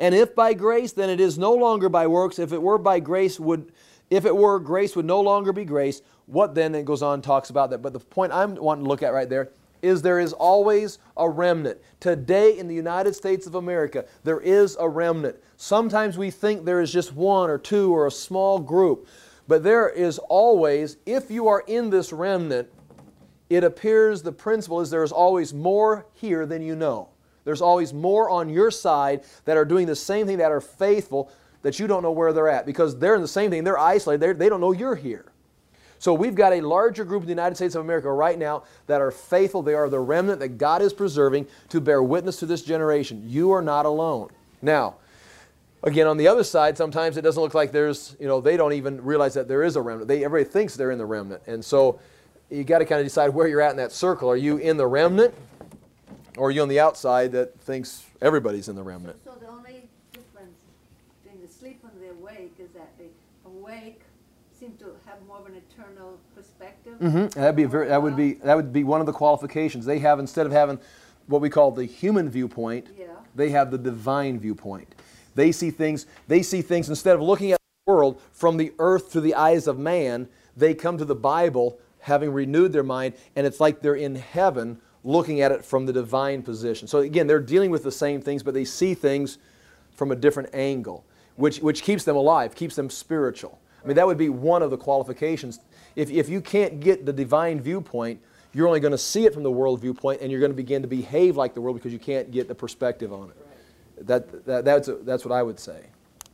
And if by grace, then it is no longer by works. If it were by grace, would if it were grace, would no longer be grace. What then? It goes on and talks about that. But the point I'm wanting to look at right there is there is always a remnant. Today in the United States of America, there is a remnant. Sometimes we think there is just one or two or a small group. But there is always, if you are in this remnant, it appears the principle is there is always more here than you know. There's always more on your side that are doing the same thing, that are faithful, that you don't know where they're at. Because they're in the same thing. They're isolated. They're, they don't know you're here. So we've got a larger group in the United States of America right now that are faithful. They are the remnant that God is preserving to bear witness to this generation. You are not alone. Now, again, on the other side, sometimes it doesn't look like there's, you know, they don't even realize that there is a remnant. They, everybody thinks they're in the remnant. And so you got to kind of decide where you're at in that circle. Are you in the remnant, or are you on the outside that thinks everybody's in the remnant? So the only difference between the sleep and the awake is that the awake seem to have more of an eternal perspective. Mm-hmm. That'd be very, that would be that would be one of the qualifications. They have, instead of having what we call the human viewpoint, yeah. they have the divine viewpoint. They see things, they see things instead of looking at the world from the earth through the eyes of man, they come to the Bible having renewed their mind, and it's like they're in heaven looking at it from the divine position. So again, they're dealing with the same things, but they see things from a different angle, which, which keeps them alive, keeps them spiritual. I mean, that would be one of the qualifications. If, if you can't get the divine viewpoint, you're only going to see it from the world viewpoint, and you're going to begin to behave like the world because you can't get the perspective on it. That, that, that's, that's what I would say.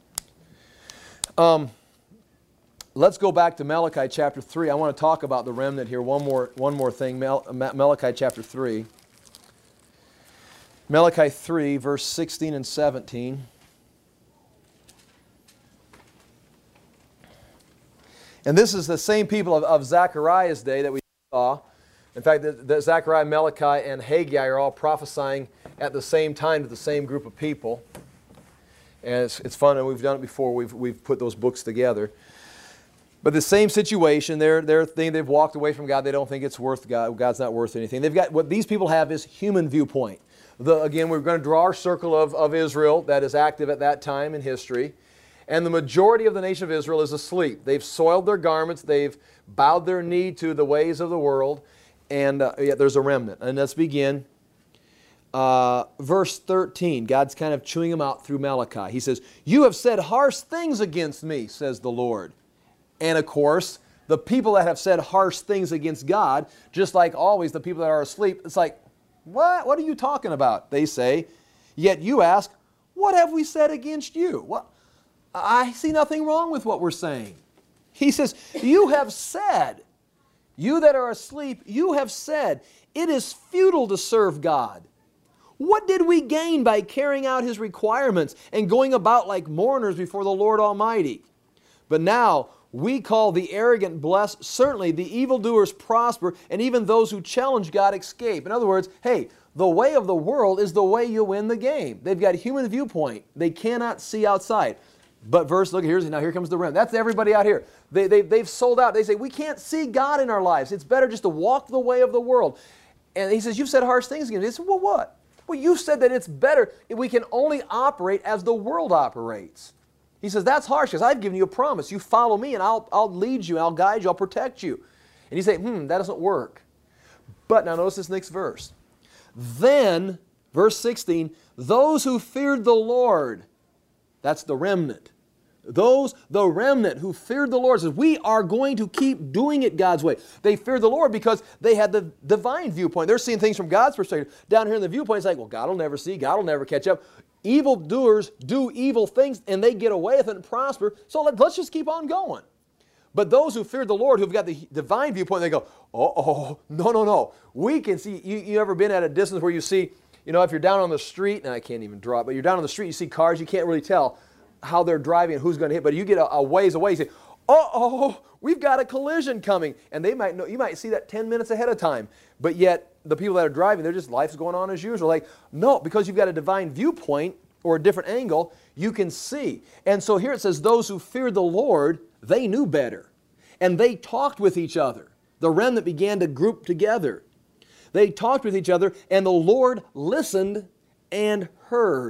Um, let's go back to Malachi chapter three. I want to talk about the remnant here. One more, one more thing. Mal, Malachi chapter three. Malachi three, verse sixteen and seventeen. And this is the same people of, of Zechariah's day that we saw. In fact, the, the Zechariah, Malachi, and Haggai are all prophesying at the same time to the same group of people. And it's, it's fun, and we've done it before. We've, we've put those books together. But the same situation, they're, they're thinking they've walked away from God. They don't think it's worth God. God's not worth anything. They've got, what these people have is human viewpoint. The, again, we're going to draw our circle of, of Israel that is active at that time in history. And the majority of the nation of Israel is asleep. They've soiled their garments. They've bowed their knee to the ways of the world. And uh, yet there's a remnant. And let's begin. Uh, verse thirteen, God's kind of chewing them out through Malachi. He says, "You have said harsh things against me, says the Lord." And of course, the people that have said harsh things against God, just like always the people that are asleep, it's like, what? What are you talking about? They say. Yet you ask, what have we said against you? What? I see nothing wrong with what we're saying. He says, you have said, you that are asleep, you have said, it is futile to serve God. What did we gain by carrying out His requirements and going about like mourners before the Lord Almighty? But now we call the arrogant blessed, certainly the evildoers prosper, and even those who challenge God escape. In other words, hey, the way of the world is the way you win the game. They've got a human viewpoint. They cannot see outside. But verse, look, here's, now here comes the remnant. That's everybody out here. They, they, they've sold out. They say, we can't see God in our lives. It's better just to walk the way of the world. And he says, you've said harsh things against me. He said, well, what? Well, you said that it's better if we can only operate as the world operates. He says, that's harsh because I've given you a promise. You follow me and I'll, I'll lead you, I'll guide you, I'll protect you. And you say, hmm, that doesn't work. But now notice this next verse. Then, verse sixteen, those who feared the Lord, that's the remnant. Those, the remnant who feared the Lord, says, we are going to keep doing it God's way. They feared the Lord because they had the divine viewpoint. They're seeing things from God's perspective. Down here in the viewpoint, it's like, well, God will never see, God will never catch up. Evil doers do evil things and they get away with it and prosper, so let, let's just keep on going. But those who fear the Lord, who've got the divine viewpoint, they go, oh, oh, no, no, no. We can see, you, you ever been at a distance where you see, you know, if you're down on the street, and I can't even draw it, but you're down on the street, you see cars, you can't really tell how they're driving and who's going to hit, but you get a, a ways away, you say, uh-oh, we've got a collision coming. And they might know, you might see that ten minutes ahead of time. But yet, the people that are driving, they're just, life's going on as usual. Like, no, because you've got a divine viewpoint or a different angle, you can see. And so here it says, those who feared the Lord, they knew better. And they talked with each other. The remnant began to group together. They talked with each other, and the Lord listened and heard.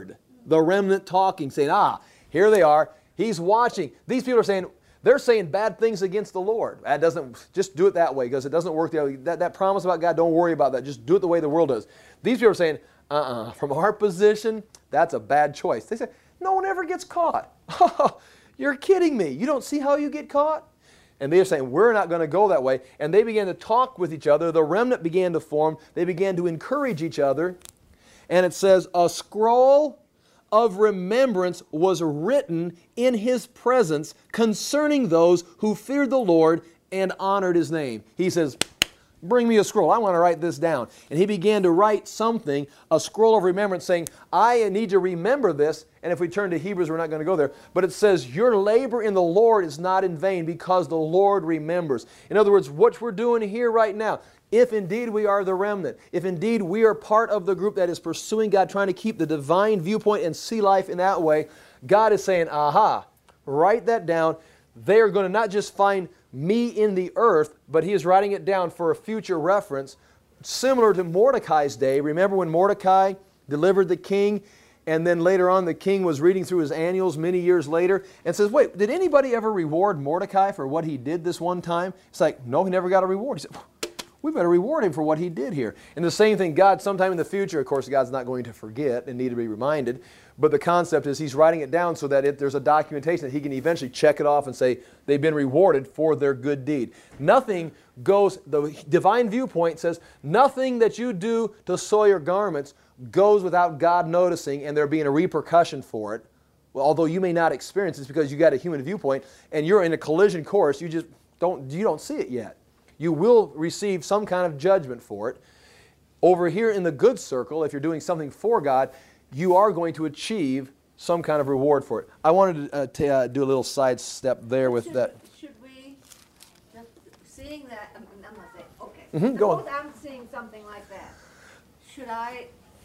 the remnant talking, saying, ah, here they are. He's watching. These people are saying, they're saying bad things against the Lord. That doesn't, just do it that way because it doesn't work the other way. That, that promise about God, don't worry about that. Just do it the way the world does. These people are saying, uh-uh, from our position, that's a bad choice. They say, no one ever gets caught. You're kidding me. You don't see how you get caught? And they're saying, we're not going to go that way. And they began to talk with each other. The remnant began to form. They began to encourage each other. And it says, a scroll of remembrance was written in His presence concerning those who feared the Lord and honored His name. He says, bring me a scroll. I want to write this down. And he began to write something, a scroll of remembrance, saying, I need to remember this. And if we turn to Hebrews, we're not going to go there. But it says, your labor in the Lord is not in vain because the Lord remembers. In other words, what we're doing here right now, if indeed we are the remnant, if indeed we are part of the group that is pursuing God, trying to keep the divine viewpoint and see life in that way, God is saying, aha, write that down. They are going to not just find me in the earth, but He is writing it down for a future reference, similar to Mordecai's day. Remember when Mordecai delivered the king, and then later on the king was reading through his annuals many years later and says, wait, did anybody ever reward Mordecai for what he did this one time? It's like, no, he never got a reward. He said, we better reward him for what he did here. And the same thing, God, sometime in the future, of course, God's not going to forget and need to be reminded, but the concept is He's writing it down so that it, there's a documentation that He can eventually check it off and say they've been rewarded for their good deed. Nothing goes, the divine viewpoint says, nothing that you do to soil your garments goes without God noticing and there being a repercussion for it. Well, although you may not experience it because you got a human viewpoint and you're in a collision course, you just don't, you don't see it yet. You will receive some kind of judgment for it. Over here in the good circle, if you're doing something for God, you are going to achieve some kind of reward for it. I wanted to, uh, to uh, do a little side step there with should, that. Should we, just seeing that, I'm, I'm not saying, okay, Mm-hmm, go on. suppose I'm seeing something like that. Should I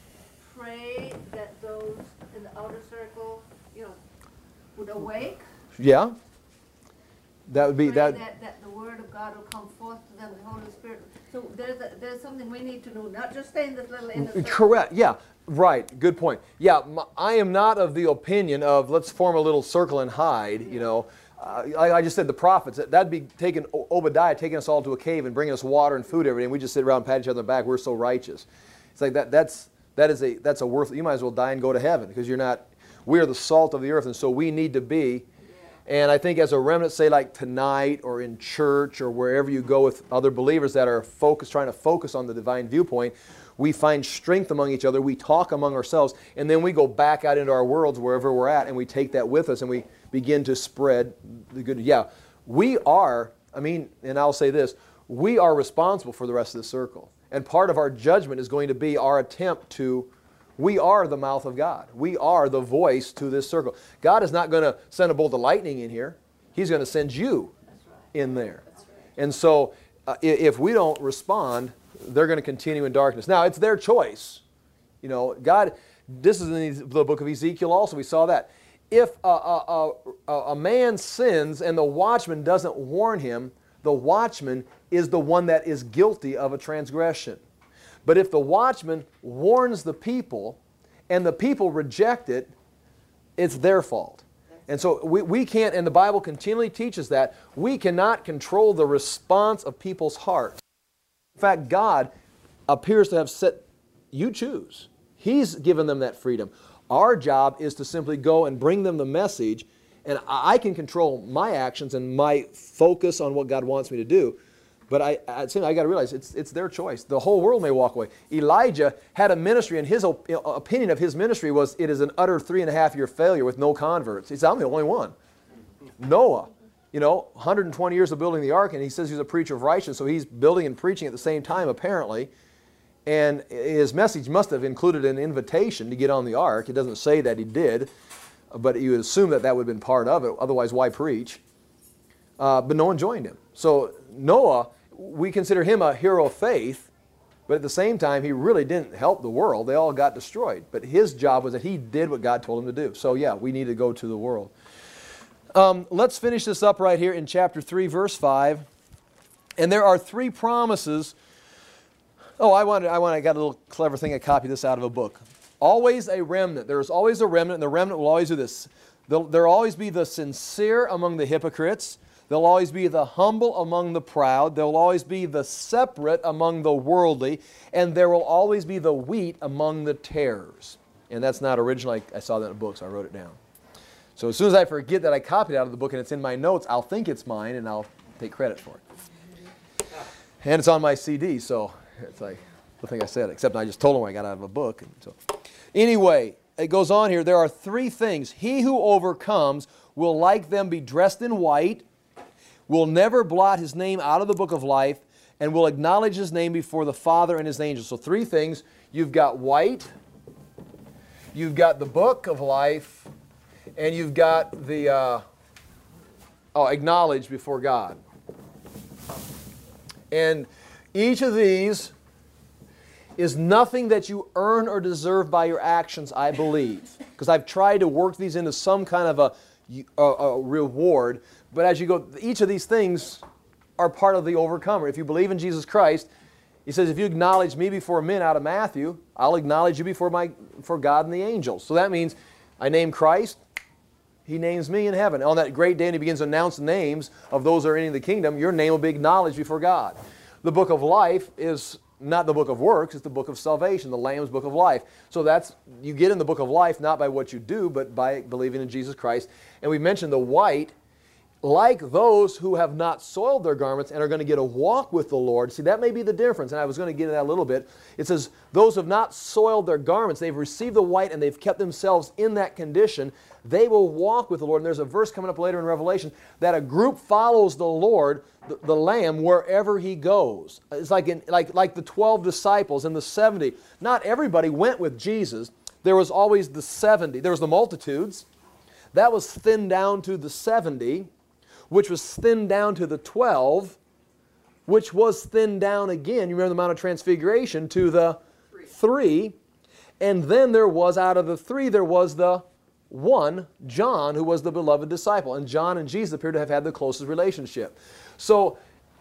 pray that those in the outer circle, you know, would awake? Yeah. That would be Pray that. that, that the Word of God will come forth to them, the Holy Spirit. So there's, a, there's something we need to do, not just stay in this little inner circle. Correct. Yeah. Right. Good point. Yeah. m- I am not of the opinion of let's form a little circle and hide. You know, uh, I, I just said the prophets. That'd be taking O- Obadiah taking us all to a cave and bringing us water and food every day. And we just sit around and pat each other on the back. We're so righteous. It's like that. That's that is a that's a worth. You might as well die and go to heaven because you're not. We are the salt of the earth, and so we need to be. And I think as a remnant, say like tonight or in church or wherever you go with other believers that are focused, trying to focus on the divine viewpoint, we find strength among each other, we talk among ourselves, and then we go back out into our worlds wherever we're at, and we take that with us and we begin to spread the good. Yeah, we are, I mean, and I'll say this, we are responsible for the rest of the circle. And part of our judgment is going to be our attempt to We are the mouth of God. We are the voice to this circle. God is not going to send a bolt of lightning in here. He's going to send you in there. And so uh, if we don't respond, they're going to continue in darkness. Now, it's their choice. You know, God, this is in the book of Ezekiel also. We saw that. If a, a, a, a man sins and the watchman doesn't warn him, the watchman is the one that is guilty of a transgression. But if the watchman warns the people and the people reject it, it's their fault. And so we, we can't, and the Bible continually teaches that, we cannot control the response of people's hearts. In fact, God appears to have set, you choose. He's given them that freedom. Our job is to simply go and bring them the message, and I can control my actions and my focus on what God wants me to do. But I, I, I got to realize it's, it's their choice. The whole world may walk away. Elijah had a ministry, and his op- opinion of his ministry was it is an utter three and a half year failure with no converts. He said, I'm the only one. Noah, you know, one hundred twenty years of building the ark, and he says he's a preacher of righteousness, so he's building and preaching at the same time, apparently. And his message must have included an invitation to get on the ark. It doesn't say that he did, but you would assume that that would have been part of it. Otherwise, why preach? Uh, but no one joined him. So Noah, we consider him a hero of faith, but at the same time, he really didn't help the world. They all got destroyed. But his job was that he did what God told him to do. So yeah, we need to go to the world. Um, let's finish this up right here in chapter three, verse five. And there are three promises. Oh, I wanted, I wanted, I got a little clever thing. I copied this out of a book. Always a remnant. There's always a remnant, and the remnant will always do this. There'll, there'll always be the sincere among the hypocrites. There'll always be the humble among the proud. There'll always be the separate among the worldly. And there will always be the wheat among the tares. And that's not original. I, I saw that in a book, so I wrote it down. So as soon as I forget that I copied it out of the book and it's in my notes, I'll think it's mine and I'll take credit for it. And it's on my C D, so it's like, I think I said it, except I just told him I got out of a book. And so, anyway, it goes on here. There are three things. He who overcomes will like them be dressed in white, will never blot his name out of the book of life, and will acknowledge his name before the Father and his angels. So three things. You've got white, you've got the book of life, and you've got the uh, oh, acknowledge before God. And each of these is nothing that you earn or deserve by your actions, I believe. Because I've tried to work these into some kind of a, a, a reward. But as you go, each of these things are part of the overcomer. If you believe in Jesus Christ, he says, if you acknowledge me before men out of Matthew, I'll acknowledge you before, my, before God and the angels. So that means I name Christ, he names me in heaven. On that great day, and he begins to announce names of those that are in the kingdom, your name will be acknowledged before God. The book of life is not the book of works, it's the book of salvation, the Lamb's book of life. So that's, you get in the book of life not by what you do, but by believing in Jesus Christ. And we mentioned the white, like those who have not soiled their garments and are going to get a walk with the Lord. See, that may be the difference, and I was going to get into that a little bit. It says, those who have not soiled their garments, they've received the white and they've kept themselves in that condition, they will walk with the Lord. And there's a verse coming up later in Revelation that a group follows the Lord, the, the Lamb, wherever He goes. It's like, in, like, like the twelve disciples and the seventy. Not everybody went with Jesus. There was always the seventy. There was the multitudes. That was thinned down to the seventy, which was thinned down to the twelve, which was thinned down again, you remember the Mount of Transfiguration, to the three. three. And then there was, out of the three, there was the one, John, who was the beloved disciple. And John and Jesus appear to have had the closest relationship. So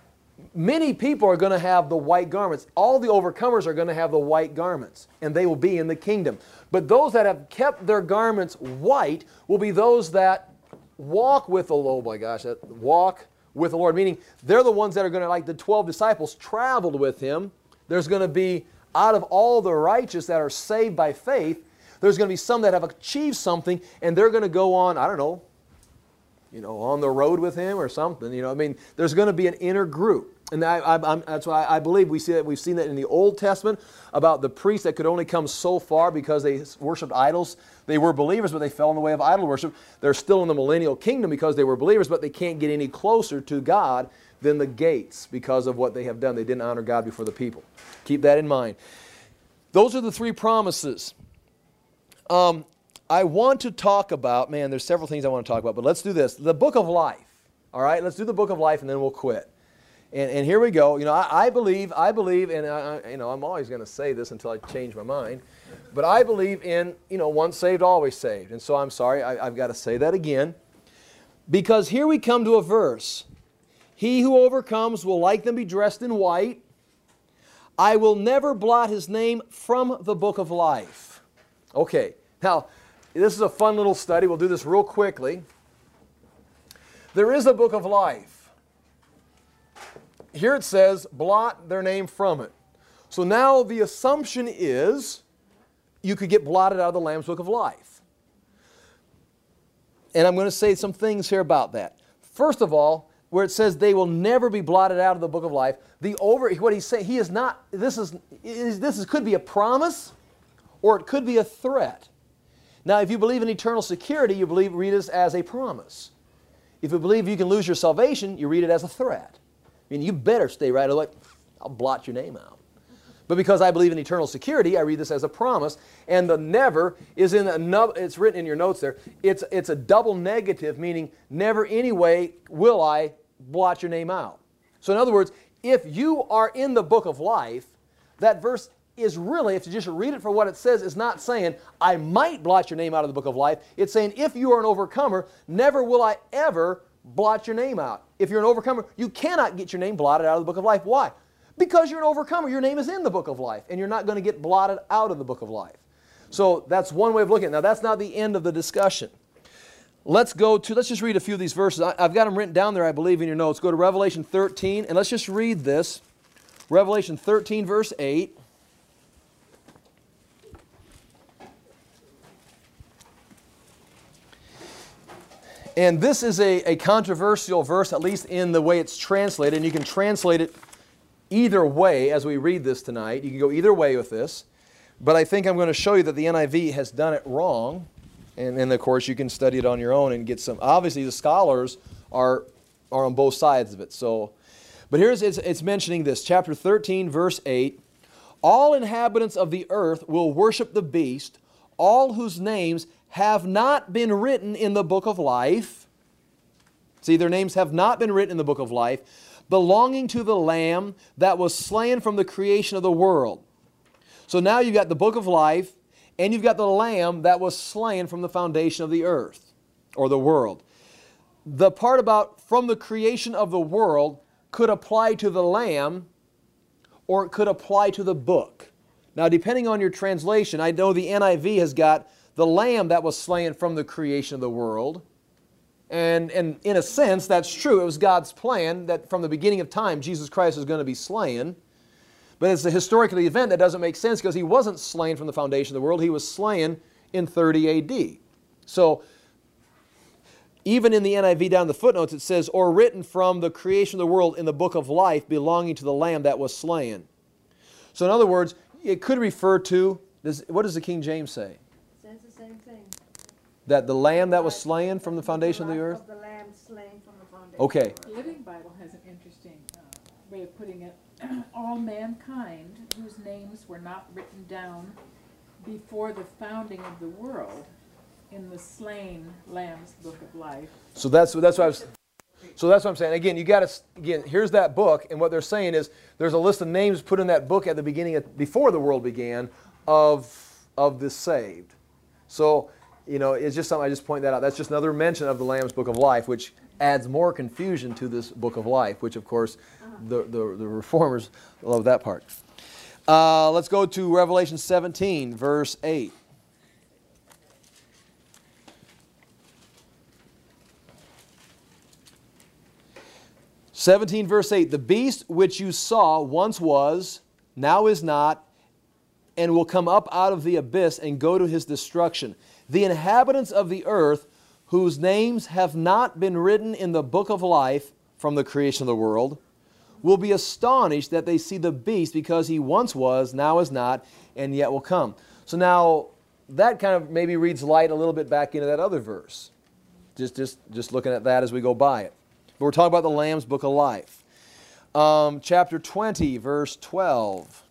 many people are going to have the white garments. All the overcomers are going to have the white garments, and they will be in the kingdom. But those that have kept their garments white will be those that walk with the Lord. Oh my gosh, that walk with the Lord, meaning they're the ones that are going to, like the twelve disciples traveled with Him. There's going to be, out of all the righteous that are saved by faith, there's going to be some that have achieved something, and they're going to go on, I don't know, you know, on the road with Him or something. You know, I mean, there's going to be an inner group. And I, I, I'm, that's why I believe we see that. We've seen that in the Old Testament about the priests that could only come so far because they worshipped idols. They were believers, but they fell in the way of idol worship. They're still in the millennial kingdom because they were believers, but they can't get any closer to God than the gates because of what they have done. They didn't honor God before the people. Keep that in mind. Those are the three promises. Um, I want to talk about, man, there's several things I want to talk about, but let's do this. The book of life. All right, let's do the book of life and then we'll quit. And, and here we go. You know, I, I believe, I believe, and I, you know, I'm always going to say this until I change my mind, but I believe in, you know, once saved, always saved. And so I'm sorry, I, I've got to say that again. Because here we come to a verse. He who overcomes will like them be dressed in white. I will never blot his name from the book of life. Okay, now, this is a fun little study. We'll do this real quickly. There is a book of life. Here it says, blot their name from it. So now the assumption is you could get blotted out of the Lamb's book of life. And I'm going to say some things here about that. First of all, where it says they will never be blotted out of the book of life, the over, what he's saying, he is not, this is, is this is, could be a promise or it could be a threat. Now, if you believe in eternal security, you believe, read this as a promise. If you believe you can lose your salvation, you read it as a threat. I mean, you better stay right away. I'll blot your name out. But because I believe in eternal security, I read this as a promise. And the never is in a, it's written in your notes there. It's, it's a double negative, meaning never anyway will I blot your name out. So in other words, if you are in the book of life, that verse is really, if you just read it for what it says, is not saying, I might blot your name out of the book of life. It's saying, if you are an overcomer, never will I ever blot your name out. If you're an overcomer, you cannot get your name blotted out of the book of life. Why? Because you're an overcomer. Your name is in the book of life, and you're not going to get blotted out of the book of life. So that's one way of looking at it. Now, that's not the end of the discussion. Let's go to, let's just read a few of these verses. I, I've got them written down there, I believe, in your notes. Go to Revelation thirteen, and let's just read this. Revelation thirteen, verse eight. And this is a, a controversial verse, at least in the way it's translated, and you can translate it either way as we read this tonight. You can go either way with this. But I think I'm going to show you that the N I V has done it wrong. And then, of course, you can study it on your own and get some. Obviously, the scholars are, are on both sides of it. So, but here's it's, it's mentioning this. Chapter thirteen, verse eight. All inhabitants of the earth will worship the beast, all whose names have not been written in the book of life. See, their names have not been written in the book of life, belonging to the Lamb that was slain from the creation of the world. So now you've got the book of life, and you've got the Lamb that was slain from the foundation of the earth, or the world. The part about from the creation of the world could apply to the Lamb, or it could apply to the book. Now, depending on your translation, I know the N I V has got the Lamb that was slain from the creation of the world. And, and in a sense, that's true. It was God's plan that from the beginning of time, Jesus Christ was going to be slain. But it's a historical event that doesn't make sense because He wasn't slain from the foundation of the world. He was slain in thirty A D. So, even in the N I V down the footnotes, it says, or written from the creation of the world in the book of life belonging to the Lamb that was slain. So in other words, it could refer to, does, what does the King James say? Says the same thing. That the Lamb that was slain from the foundation of the earth? Of the Lamb slain from the foundation. Okay. The Living Bible has an interesting uh, way of putting it. All mankind whose names were not written down before the founding of the world in the slain Lamb's book of life. So that's that's what I was. So that's what I'm saying. Again, you got to again. Here's that book, and what they're saying is there's a list of names put in that book at the beginning, of, before the world began, of of the saved. So you know, it's just something I just point that out. That's just another mention of the Lamb's book of life, which adds more confusion to this book of life. Which, of course, the the, the reformers love that part. Uh, let's go to Revelation seventeen, verse eight. seventeen verse eight, the beast which you saw once was, now is not, and will come up out of the abyss and go to his destruction. The inhabitants of the earth, whose names have not been written in the book of life from the creation of the world, will be astonished that they see the beast, because he once was, now is not, and yet will come. So now, that kind of maybe reads light a little bit back into that other verse. Just, just, just looking at that as we go by it. But we're talking about the Lamb's book of life. Um, chapter twenty, verse twelve.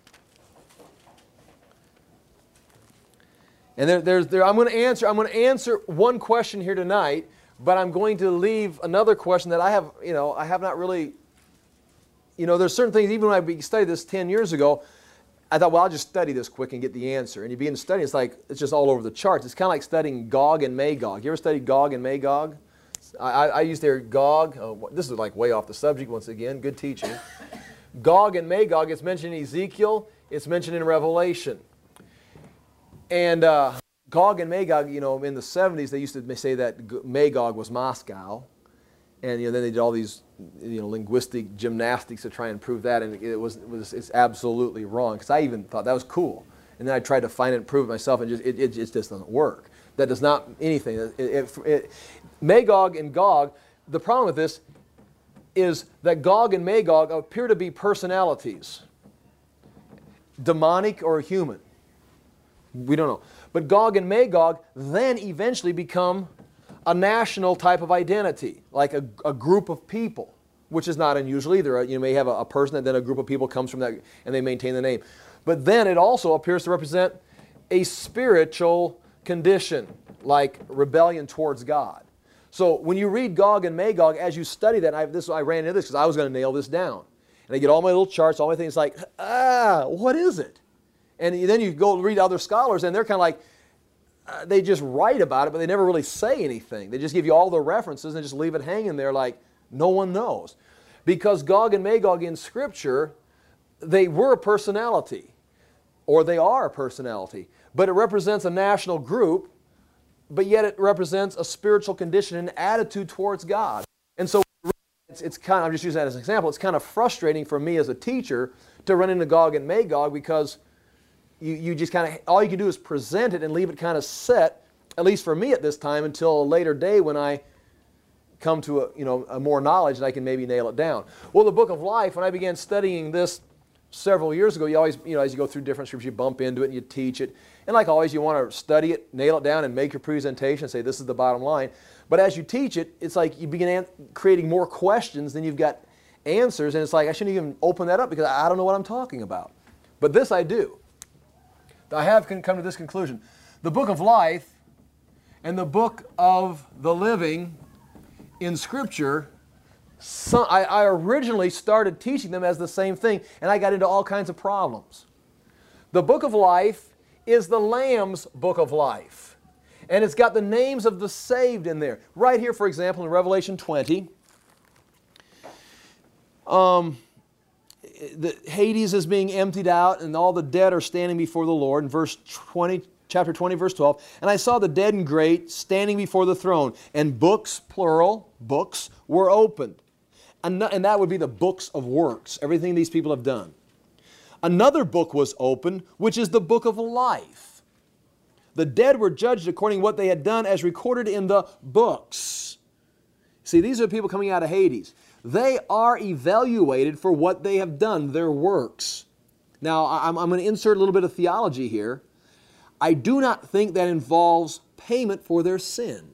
And there, there's, there, I'm going to answer. I'm going to answer one question here tonight, but I'm going to leave another question that I have. You know, I have not really. You know, there's certain things. Even when I studied this ten years ago, I thought, well, I'll just study this quick and get the answer. And you begin to study, it's like it's just all over the charts. It's kind of like studying Gog and Magog. You ever studied Gog and Magog? I, I used to hear Gog. Oh, this is like way off the subject once again. Good teaching. Gog and Magog, it's mentioned in Ezekiel. It's mentioned in Revelation. And uh, Gog and Magog, you know, in the seventies, they used to say that Magog was Moscow. And you know, then they did all these, you know, linguistic gymnastics to try and prove that, and it was, it was it's absolutely wrong. Because I even thought that was cool, and then I tried to find it and prove it myself, and just it, it, it just doesn't work. That does not anything. It, it, it, Magog and Gog. The problem with this is that Gog and Magog appear to be personalities, demonic or human. We don't know. But Gog and Magog then eventually become a national type of identity, like a, a group of people, which is not unusual either. You may have a, a person and then a group of people comes from that and they maintain the name. But then it also appears to represent a spiritual condition, like rebellion towards God. So when you read Gog and Magog, as you study that, I, this, I ran into this because I was going to nail this down. And I get all my little charts, all my things like, ah, what is it? And then you go read other scholars and they're kind of like, Uh, they just write about it, but they never really say anything. They just give you all the references and just leave it hanging there like no one knows. Because Gog and Magog in Scripture, they were a personality. or they are a personality. But it represents a national group, but yet it represents a spiritual condition and attitude towards God. And so it's, it's kind of, I'm just using that as an example, it's kind of frustrating for me as a teacher to run into Gog and Magog, because you, you just kind of, all you can do is present it and leave it kind of set, at least for me at this time, until a later day when I come to a, you know, a more knowledge and I can maybe nail it down. Well, the book of life, when I began studying this several years ago, you always, you know, as you go through different scriptures, you bump into it and you teach it. And like always, you want to study it, nail it down, and make your presentation, say this is the bottom line. But as you teach it, it's like you begin creating more questions than you've got answers, and it's like I shouldn't even open that up because I don't know what I'm talking about. But this I do. I have come to this conclusion. The book of life and the book of the living in Scripture, some, I, I originally started teaching them as the same thing, and I got into all kinds of problems. The book of life is the Lamb's book of life. And it's got the names of the saved in there. Right here, for example, in Revelation twenty, um, the Hades is being emptied out, and all the dead are standing before the Lord. In verse twenty, chapter twenty, verse twelve, and I saw the dead and great standing before the throne, and books, plural, books, were opened. And that would be the books of works, everything these people have done. Another book was opened, which is the book of life. The dead were judged according to what they had done as recorded in the books. See, these are people coming out of Hades. They are evaluated for what they have done, their works. Now, I'm, I'm going to insert a little bit of theology here. I do not think that involves payment for their sin,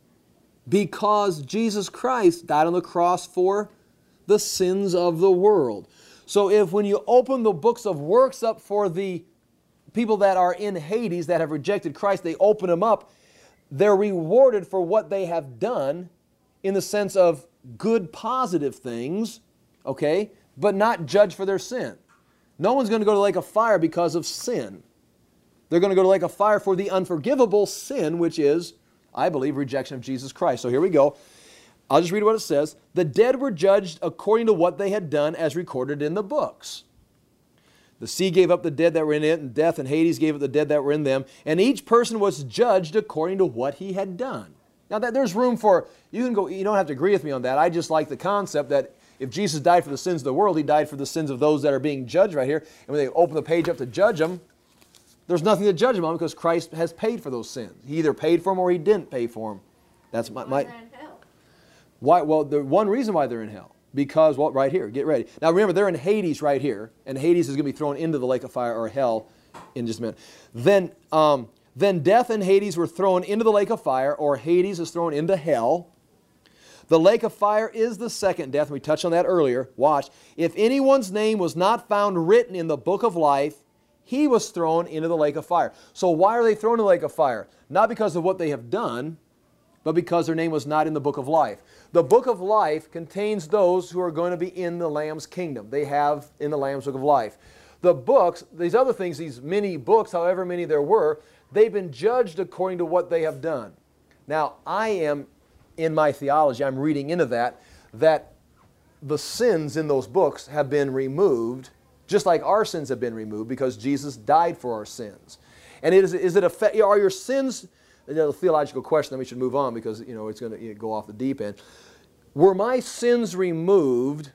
because Jesus Christ died on the cross for the sins of the world. So if when you open the books of works up for the people that are in Hades that have rejected Christ, they open them up, they're rewarded for what they have done in the sense of good, positive things, okay, but not judged for their sin. No one's going to go to the lake of fire because of sin. They're going to go to the lake of fire for the unforgivable sin, which is, I believe, rejection of Jesus Christ. So here we go. I'll just read what it says. The dead were judged according to what they had done as recorded in the books. The sea gave up the dead that were in it, and death and Hades gave up the dead that were in them, and each person was judged according to what he had done. Now, that there's room for, you can go, you don't have to agree with me on that. I just like the concept that if Jesus died for the sins of the world, He died for the sins of those that are being judged right here. And when they open the page up to judge them, there's nothing to judge them on because Christ has paid for those sins. He either paid for them or He didn't pay for them. That's my... my Why they're in hell? Why? Well, the one reason why they're in hell. Because, well, right here, get ready. Now remember, they're in Hades right here, and Hades is going to be thrown into the lake of fire or hell in just a minute. Then, um, then death and Hades were thrown into the lake of fire, or Hades is thrown into hell. The lake of fire is the second death. We touched on that earlier. Watch. If anyone's name was not found written in the book of life, he was thrown into the lake of fire. So why are they thrown in the lake of fire? Not because of what they have done, but because their name was not in the book of life. The book of life contains those who are going to be in the Lamb's kingdom. They have in the Lamb's book of life. The books, these other things, these many books, however many there were, they've been judged according to what they have done. Now, I am, in my theology, I'm reading into that, that the sins in those books have been removed, just like our sins have been removed, because Jesus died for our sins. And it is, is it a, are your sins... A theological question, then we should move on because you know it's going to you know, go off the deep end. Were my sins removed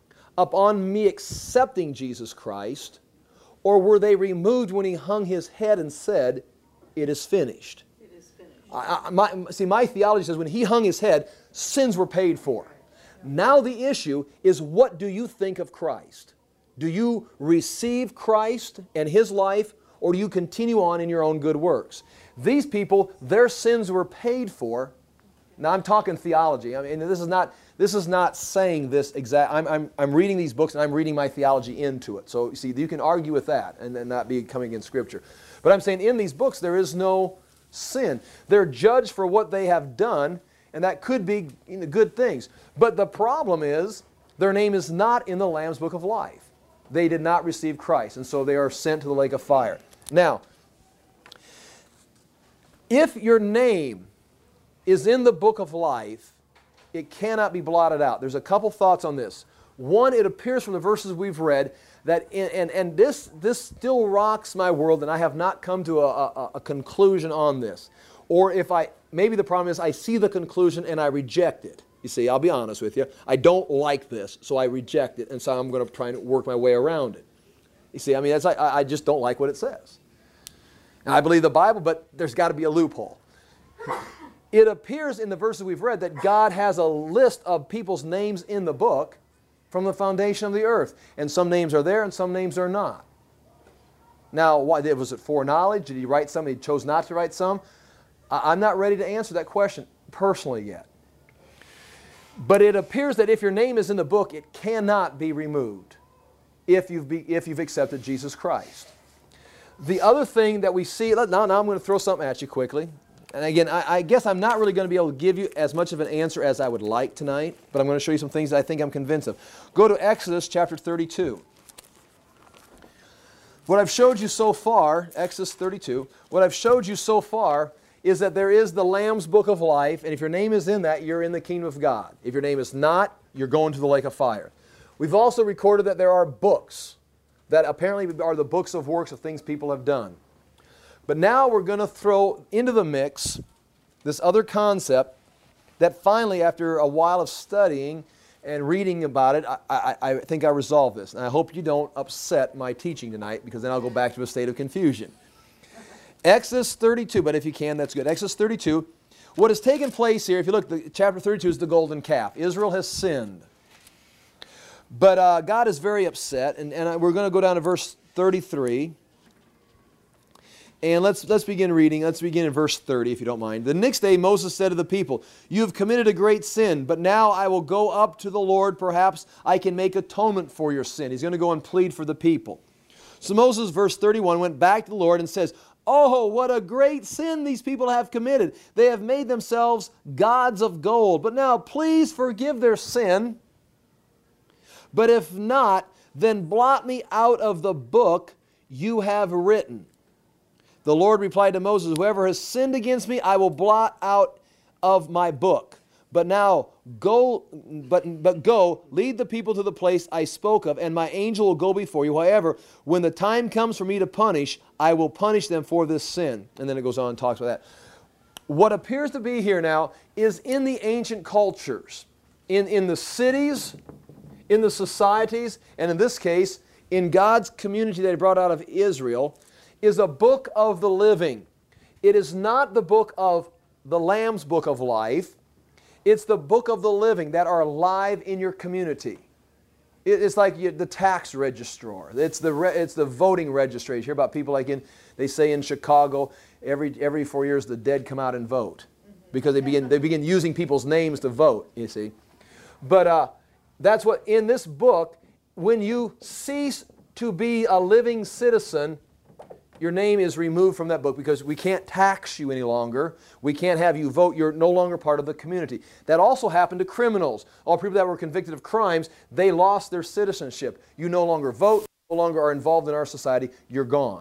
upon me accepting Jesus Christ, or were they removed when He hung His head and said, "It is finished"? It is finished. I, I, my, see, my theology says when He hung His head, sins were paid for. Now the issue is, what do you think of Christ? Do you receive Christ and His life, or do you continue on in your own good works? These people, their sins were paid for. Now I'm talking theology. I mean, this is not this is not saying this exact. I'm I'm I'm reading these books and I'm reading my theology into it. So you see, you can argue with that and then not be coming in Scripture. But I'm saying in these books there is no sin. They're judged for what they have done, and that could be you know, good things. But the problem is their name is not in the Lamb's book of life. They did not receive Christ, and so they are sent to the lake of fire. Now, if your name is in the book of life, it cannot be blotted out. There's a couple thoughts on this. One, it appears from the verses we've read that, in, and, and this, this still rocks my world, and I have not come to a, a, a conclusion on this. Or if I, maybe the problem is I see the conclusion and I reject it. You see, I'll be honest with you. I don't like this, so I reject it, and so I'm going to try and work my way around it. You see, I mean, that's, I, I just don't like what it says. And I believe the Bible, but there's got to be a loophole. It appears in the verses we've read that God has a list of people's names in the book from the foundation of the earth. And some names are there and some names are not. Now, why, was it foreknowledge? Did He write some? He chose not to write some? I, I'm not ready to answer that question personally yet. But it appears that if your name is in the book, it cannot be removed if you've, be, if you've accepted Jesus Christ. The other thing that we see, now, now I'm going to throw something at you quickly. And again, I, I guess I'm not really going to be able to give you as much of an answer as I would like tonight, but I'm going to show you some things that I think I'm convinced of. Go to Exodus chapter thirty-two. What I've showed you so far, Exodus thirty-two, what I've showed you so far is that there is the Lamb's Book of Life, and if your name is in that, you're in the kingdom of God. If your name is not, you're going to the lake of fire. We've also recorded that there are books that apparently are the books of works of things people have done. But now we're going to throw into the mix this other concept that finally, after a while of studying and reading about it, I, I, I think I resolved this. And I hope you don't upset my teaching tonight, because then I'll go back to a state of confusion. Exodus thirty-two, but if you can, that's good. Exodus thirty-two. What has taken place here, if you look, the, chapter thirty-two is the golden calf. Israel has sinned. But uh, God is very upset, and, and we're going to go down to verse thirty-three. And let's, let's begin reading. Let's begin in verse thirty, if you don't mind. The next day Moses said to the people, "You have committed a great sin, but now I will go up to the Lord. Perhaps I can make atonement for your sin." He's going to go and plead for the people. So Moses, verse thirty-one, went back to the Lord and says, "Oh, what a great sin these people have committed. They have made themselves gods of gold. But now please forgive their sin. But if not, then blot me out of the book you have written." The Lord replied to Moses, "Whoever has sinned against me, I will blot out of my book. But now go, but, but go, lead the people to the place I spoke of, and my angel will go before you. However, when the time comes for me to punish, I will punish them for this sin." And then it goes on and talks about that. What appears to be here now is in the ancient cultures, in, in the cities, in the societies, and in this case, in God's community that He brought out of Israel, is a book of the living. It is not the book of the Lamb's Book of Life. It's the book of the living that are alive in your community. It's like you, the tax registrar. It's the, re, it's the voting registrar. You hear about people like in, they say in Chicago, every, every four years the dead come out and vote. Because they begin, they begin using people's names to vote, you see. But uh, that's what, in this book, when you cease to be a living citizen, your name is removed from that book, because we can't tax you any longer. We can't have you vote. You're no longer part of the community. That also happened to criminals. All people that were convicted of crimes, they lost their citizenship. You no longer vote, no longer are involved in our society. You're gone.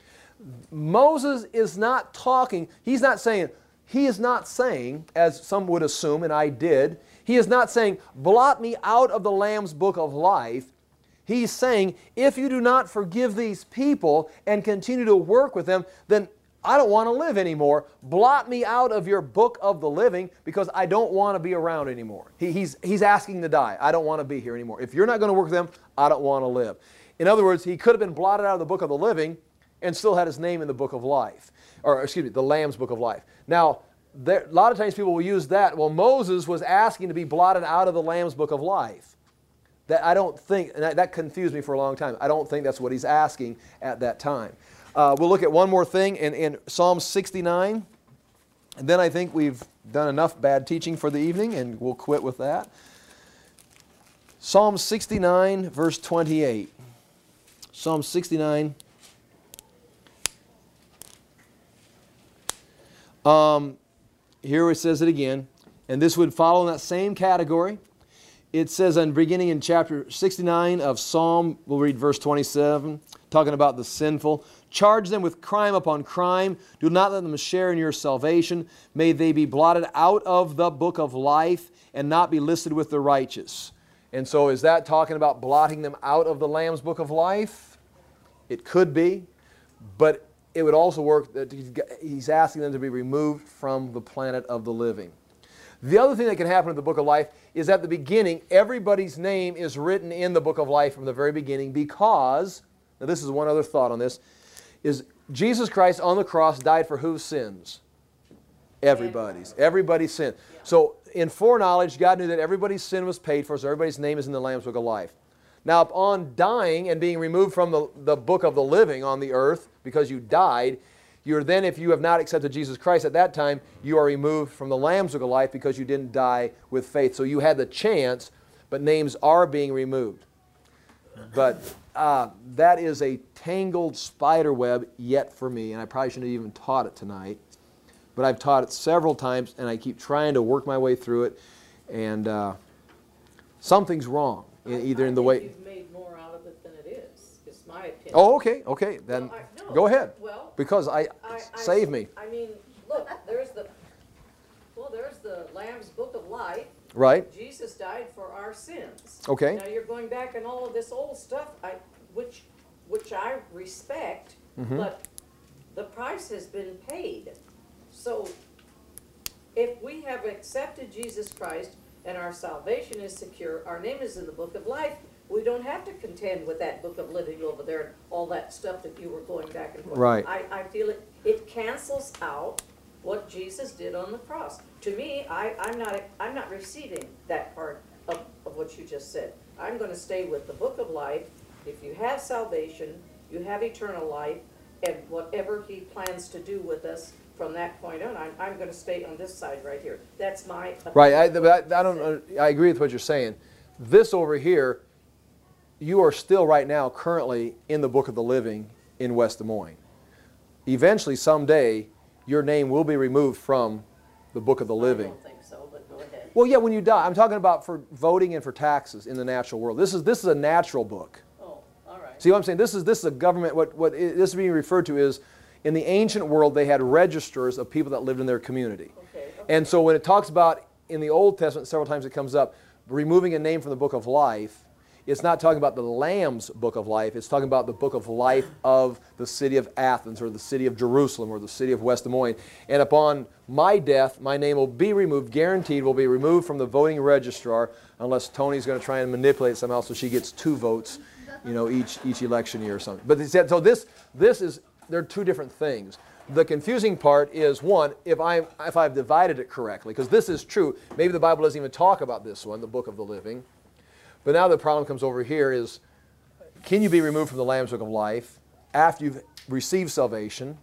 Moses is not talking, he's not saying, he is not saying, as some would assume, and I did, he is not saying, blot me out of the Lamb's Book of Life. He's saying, if you do not forgive these people and continue to work with them, then I don't want to live anymore. Blot me out of your book of the living, because I don't want to be around anymore. He, he's, he's asking to die. I don't want to be here anymore. If you're not going to work with them, I don't want to live. In other words, he could have been blotted out of the book of the living and still had his name in the book of life. Or, excuse me, the Lamb's Book of Life. Now, there, a lot of times people will use that. Well, Moses was asking to be blotted out of the Lamb's Book of Life. That I don't think, and that, that confused me for a long time. I don't think that's what he's asking at that time. Uh, we'll look at one more thing in, in Psalm sixty-nine. And then I think we've done enough bad teaching for the evening, and we'll quit with that. Psalm sixty-nine, verse twenty-eight. Psalm sixty-nine. Um, here it says it again, and this would follow in that same category. It says, in beginning in chapter sixty-nine of Psalm, we'll read verse twenty-seven, talking about the sinful. "Charge them with crime upon crime. Do not let them share in your salvation. May they be blotted out of the book of life and not be listed with the righteous." And so is that talking about blotting them out of the Lamb's Book of Life? It could be, but it would also work that he's asking them to be removed from the planet of the living. The other thing that can happen in the Book of Life is at the beginning, everybody's name is written in the Book of Life from the very beginning because, now this is one other thought on this, is Jesus Christ on the cross died for whose sins? Everybody's. Everybody's sin. So in foreknowledge, God knew that everybody's sin was paid for, so everybody's name is in the Lamb's Book of Life. Now, upon dying and being removed from the, the book of the living on the earth, because you died, you're then, if you have not accepted Jesus Christ at that time, you are removed from the Lamb's Book of Life because you didn't die with faith. So you had the chance, but names are being removed. But uh, that is a tangled spider web yet for me, and I probably shouldn't have even taught it tonight. But I've taught it several times, and I keep trying to work my way through it, and uh, something's wrong, in, either I in the think way... you've made more out of it than it is, is my opinion. Oh, okay, okay, then Well, I- no, go ahead, Well, because I, I, I. save me, I mean, look, there's the, well, there's the Lamb's Book of Life. right? Jesus died for our sins. Okay. Now, you're going back and all of this old stuff, I, which, which I respect, Mhm. but the price has been paid. So, if we have accepted Jesus Christ and our salvation is secure, our name is in the Book of Life, we don't have to contend with that Book of Living over there and all that stuff that you were going back and forth. Right. I, I feel it, it cancels out what Jesus did on the cross. To me, I, I'm not, I'm not receiving that part of, of what you just said. I'm gonna stay with the Book of Life. If you have salvation, you have eternal life, and whatever He plans to do with us from that point on, I'm, I'm gonna stay on this side right here. That's my opinion. Right, I, I, I don't, I agree with what you're saying. This over here, you are still right now currently in the Book of the Living in West Des Moines. Eventually, someday, your name will be removed from the Book of the I Living. don't think so, but go ahead. Well, yeah, when you die. I'm talking about for voting and for taxes in the natural world. This is, this is a natural book. Oh, all right. See what I'm saying? This is, this is a government, what, what it, this is being referred to is, in the ancient world, they had registers of people that lived in their community. Okay, okay. And so when it talks about, in the Old Testament, several times it comes up, removing a name from the Book of Life, it's not talking about the Lamb's Book of Life, it's talking about the Book of Life of the city of Athens or the city of Jerusalem or the city of West Des Moines. And upon my death, my name will be removed, guaranteed will be removed from the voting registrar, unless Tony's going to try and manipulate it somehow so she gets two votes, you know, each, each election year or something. But they said, so this, this is, they're two different things. The confusing part is, one, if, I, if I've divided it correctly, because this is true. Maybe the Bible doesn't even talk about this one, the Book of the Living. But now the problem comes over here is, can you be removed from the Lamb's Book of Life after you've received salvation?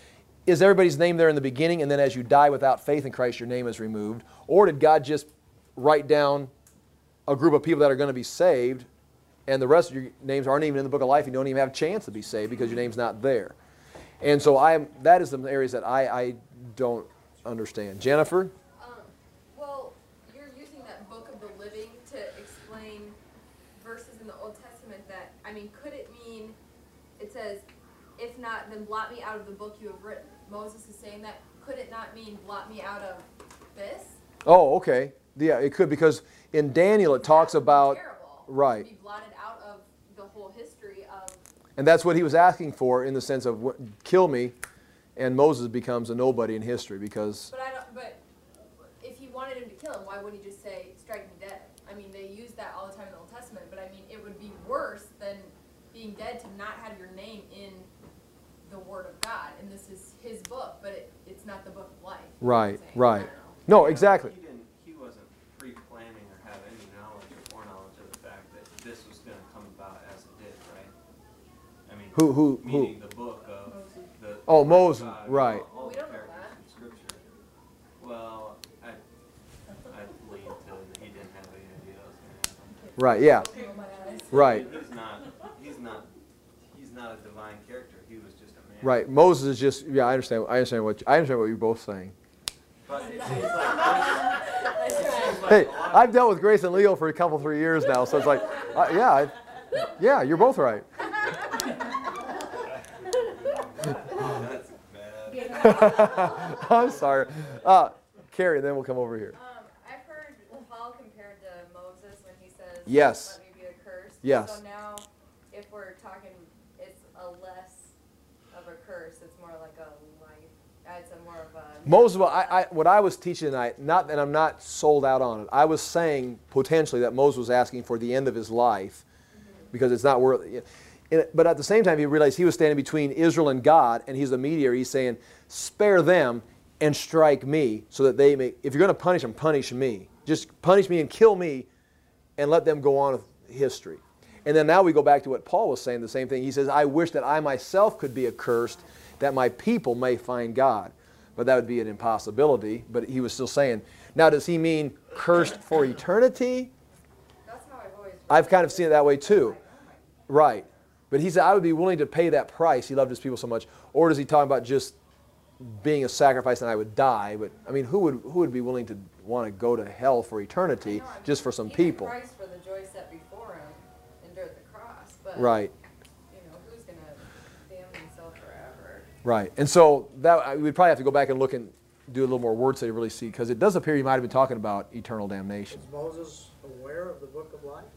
Is everybody's name there in the beginning, and then as you die without faith in Christ, your name is removed? Or did God just write down a group of people that are going to be saved, and the rest of your names aren't even in the Book of Life, you don't even have a chance to be saved because your name's not there? And so I am, that is the areas that I, I don't understand. Jennifer? Um, well, you're using that Book of the Living to explain verses in the Old Testament that, I mean, could it mean, it says, if not, then blot me out of the book you have written. Moses is saying that. Could it not mean blot me out of this? Oh, okay. Yeah, it could, because in Daniel it talks That would be about, terrible, right. To be blotted out of the whole history of. And that's what he was asking for in the sense of wh- kill me, and Moses becomes a nobody in history because, But I don't. But if he wanted him to kill him, why wouldn't he just say, "Strike me dead"? I mean, they use that all the time in the Old Testament. But I mean, it would be worse than being dead to not have your name in the Word of God. And this is His book, but it, it's not the Book of Life. You know what I'm right, saying? right. I don't know. No, exactly. He didn't, he wasn't pre-planning or have any knowledge or foreknowledge of the fact that this was gonna come about as it did, right? I mean, Who- who- who? meaning the book of the. Oh, the Moses, God, right. all- all We the don't know characters that. in Scripture. Well, I, I lean to he didn't have any idea that was gonna happen. Right, yeah, Oh, my eyes. right, He's not, he's not, he's not a divine character, he was just a man. right. Moses is just, yeah, I understand, I understand what, I understand what you're both saying. But it seems like, it seems like Hey, a lot- I've dealt with Grace and Leo for a couple, three years now, so it's like, uh, yeah, I, yeah, you're both right. That's bad. I'm sorry. Uh, Carrie, then we'll come over here. Um, I've heard Paul compared to Moses when he says, Yes. let me be accursed. Yes. So now, if we're talking, it's a less of a curse. It's more like a life. It's a more of a. Moses, well, I, I, what I was teaching tonight, not that I'm not sold out on it. I was saying potentially that Moses was asking for the end of his life because it's not worth it. But at the same time, he realized he was standing between Israel and God, and he's the mediator. He's saying, spare them and strike me so that they may, if you're going to punish them, punish me. Just punish me and kill me and let them go on with history. And then now we go back to what Paul was saying, the same thing. He says, I wish that I myself could be accursed, that my people may find God. But that would be an impossibility. But he was still saying, now does he mean cursed for eternity? That's how I've always. I've kind of seen it that way too. Right. But he said, I would be willing to pay that price. He loved his people so much. Or does he talk about just being a sacrifice and I would die? But I mean, who would who would be willing to want to go to hell for eternity just for some Even people? Christ for the joy set before him endured the cross, but Right. you know who's gonna damn himself forever? Right. And so that we'd probably have to go back and look and do a little more word study to really see, because it does appear he might have been talking about eternal damnation. Was Moses aware of the book of life?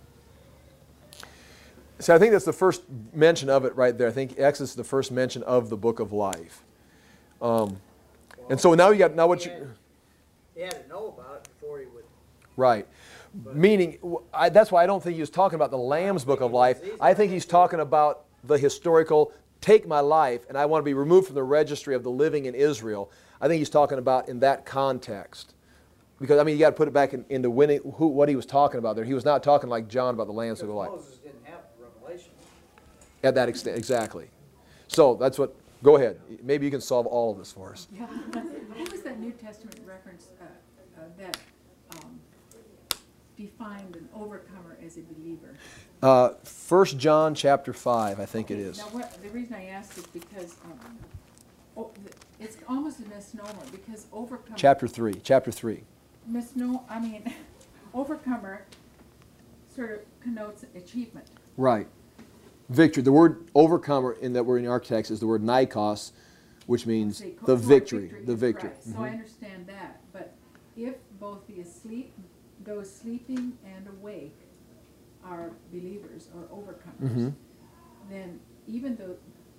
So I think that's the first mention of it right there. I think Exodus is the first mention of the book of life. Um, and so now you got now what He you had- He had to know about it before he would. right. Meaning, w- I, that's why I don't think he was talking about the Lamb's book of life. I think he's talking about the historical, take my life, and I want to be removed from the registry of the living in Israel. I think he's talking about in that context. Because, I mean, you got to put it back in, into when it, who, what he was talking about there. He was not talking like John about the Lamb's book of life. Moses didn't have revelation. At that extent, exactly. So that's what, go ahead. Maybe you can solve all of this for us. Yeah. What was that New Testament reference uh, uh, that um, defined an overcomer as a believer? Uh, First John chapter five, I think it Okay, is. Now, what, the reason I asked is because um, oh, the- it's almost a misnomer because overcomer. Chapter three, chapter three. Misno, I mean, overcomer sort of connotes achievement. Right. Victory. The word overcomer in that word in our text is the word nikos, which means Say, co- the for victory. The in victory. Christ. So I understand that. But if both the asleep, those sleeping and awake are believers or overcomers, Mhm. then even though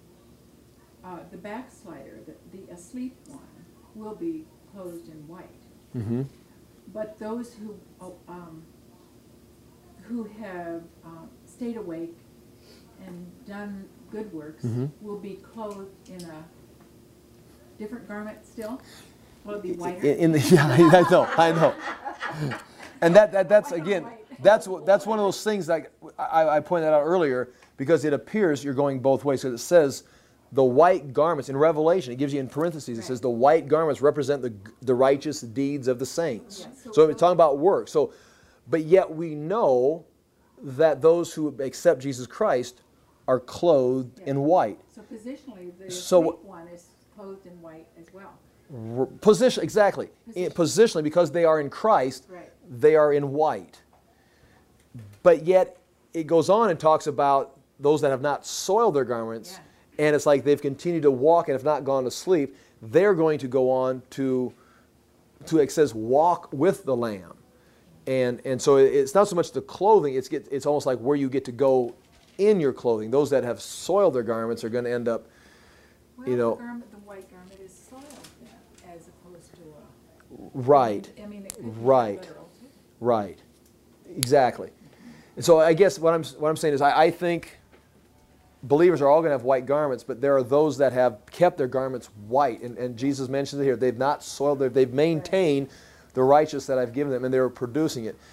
uh, the backslider, the, the asleep one, will be clothed in white. Mm-hmm. But those who oh, um, who have um, stayed awake and done good works Mhm. will be clothed in a different garment still. Will it be whiter? In, in the, yeah, I know, I know. And that, that that's White on again, white. that's what that's one of those things like I, I pointed out earlier, because it appears you're going both ways. Because it says the white garments in Revelation, it gives you in parentheses, it says the white garments represent the the righteous deeds of the saints. Yeah, so- So it's talking about work. So, but yet we know that those who accept Jesus Christ are clothed Yeah. in white. So positionally, the So- asleep one is clothed in white as well. R- Position exactly. In, positionally, because they are in Christ, Right. they are in white. But yet, it goes on and talks about those that have not soiled their garments, and it's like they've continued to walk and have not gone to sleep. They're going to go on to, to it says, walk with the Lamb, and and so it's not so much the clothing. It's get, it's almost like where you get to go in your clothing. Those that have soiled their garments are going to end up. Well, You know- the garment, the white garment is soiled then, as opposed to a. Right. I mean, it could be Right. literal too. Right, exactly. And so I guess what I'm what I'm saying is I, I think believers are all going to have white garments, but there are those that have kept their garments white, and, and Jesus mentions it here. They've not soiled their, they've maintained the righteous that I've given them, and they're producing it.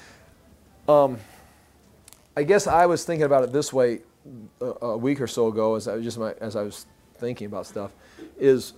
Um, I guess I was thinking about it this way a, a week or so ago, as I was just my, as I was thinking about stuff, is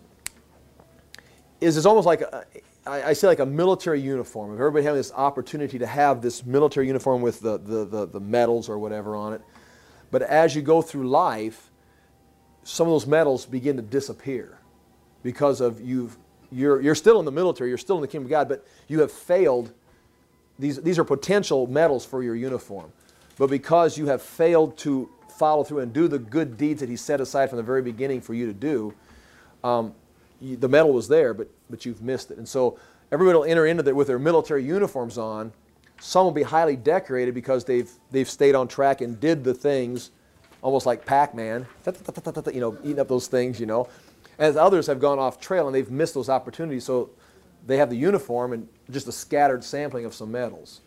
is it's almost like a, I, I see like a military uniform. Of everybody having this opportunity to have this military uniform with the, the, the, the medals or whatever on it. But as you go through life, some of those medals begin to disappear because of you've, you're, you're still in the military, you're still in the kingdom of God, but you have failed. These, these are potential medals for your uniform. But because you have failed to follow through and do the good deeds that He set aside from the very beginning for you to do, um, you, the medal was there, but, but you've missed it. And so everybody will enter into that with their military uniforms on, Some will be highly decorated because they've they've stayed on track and did the things, almost like Pac-Man, you know, eating up those things, you know. As others have gone off trail and they've missed those opportunities, so they have the uniform and just a scattered sampling of some medals.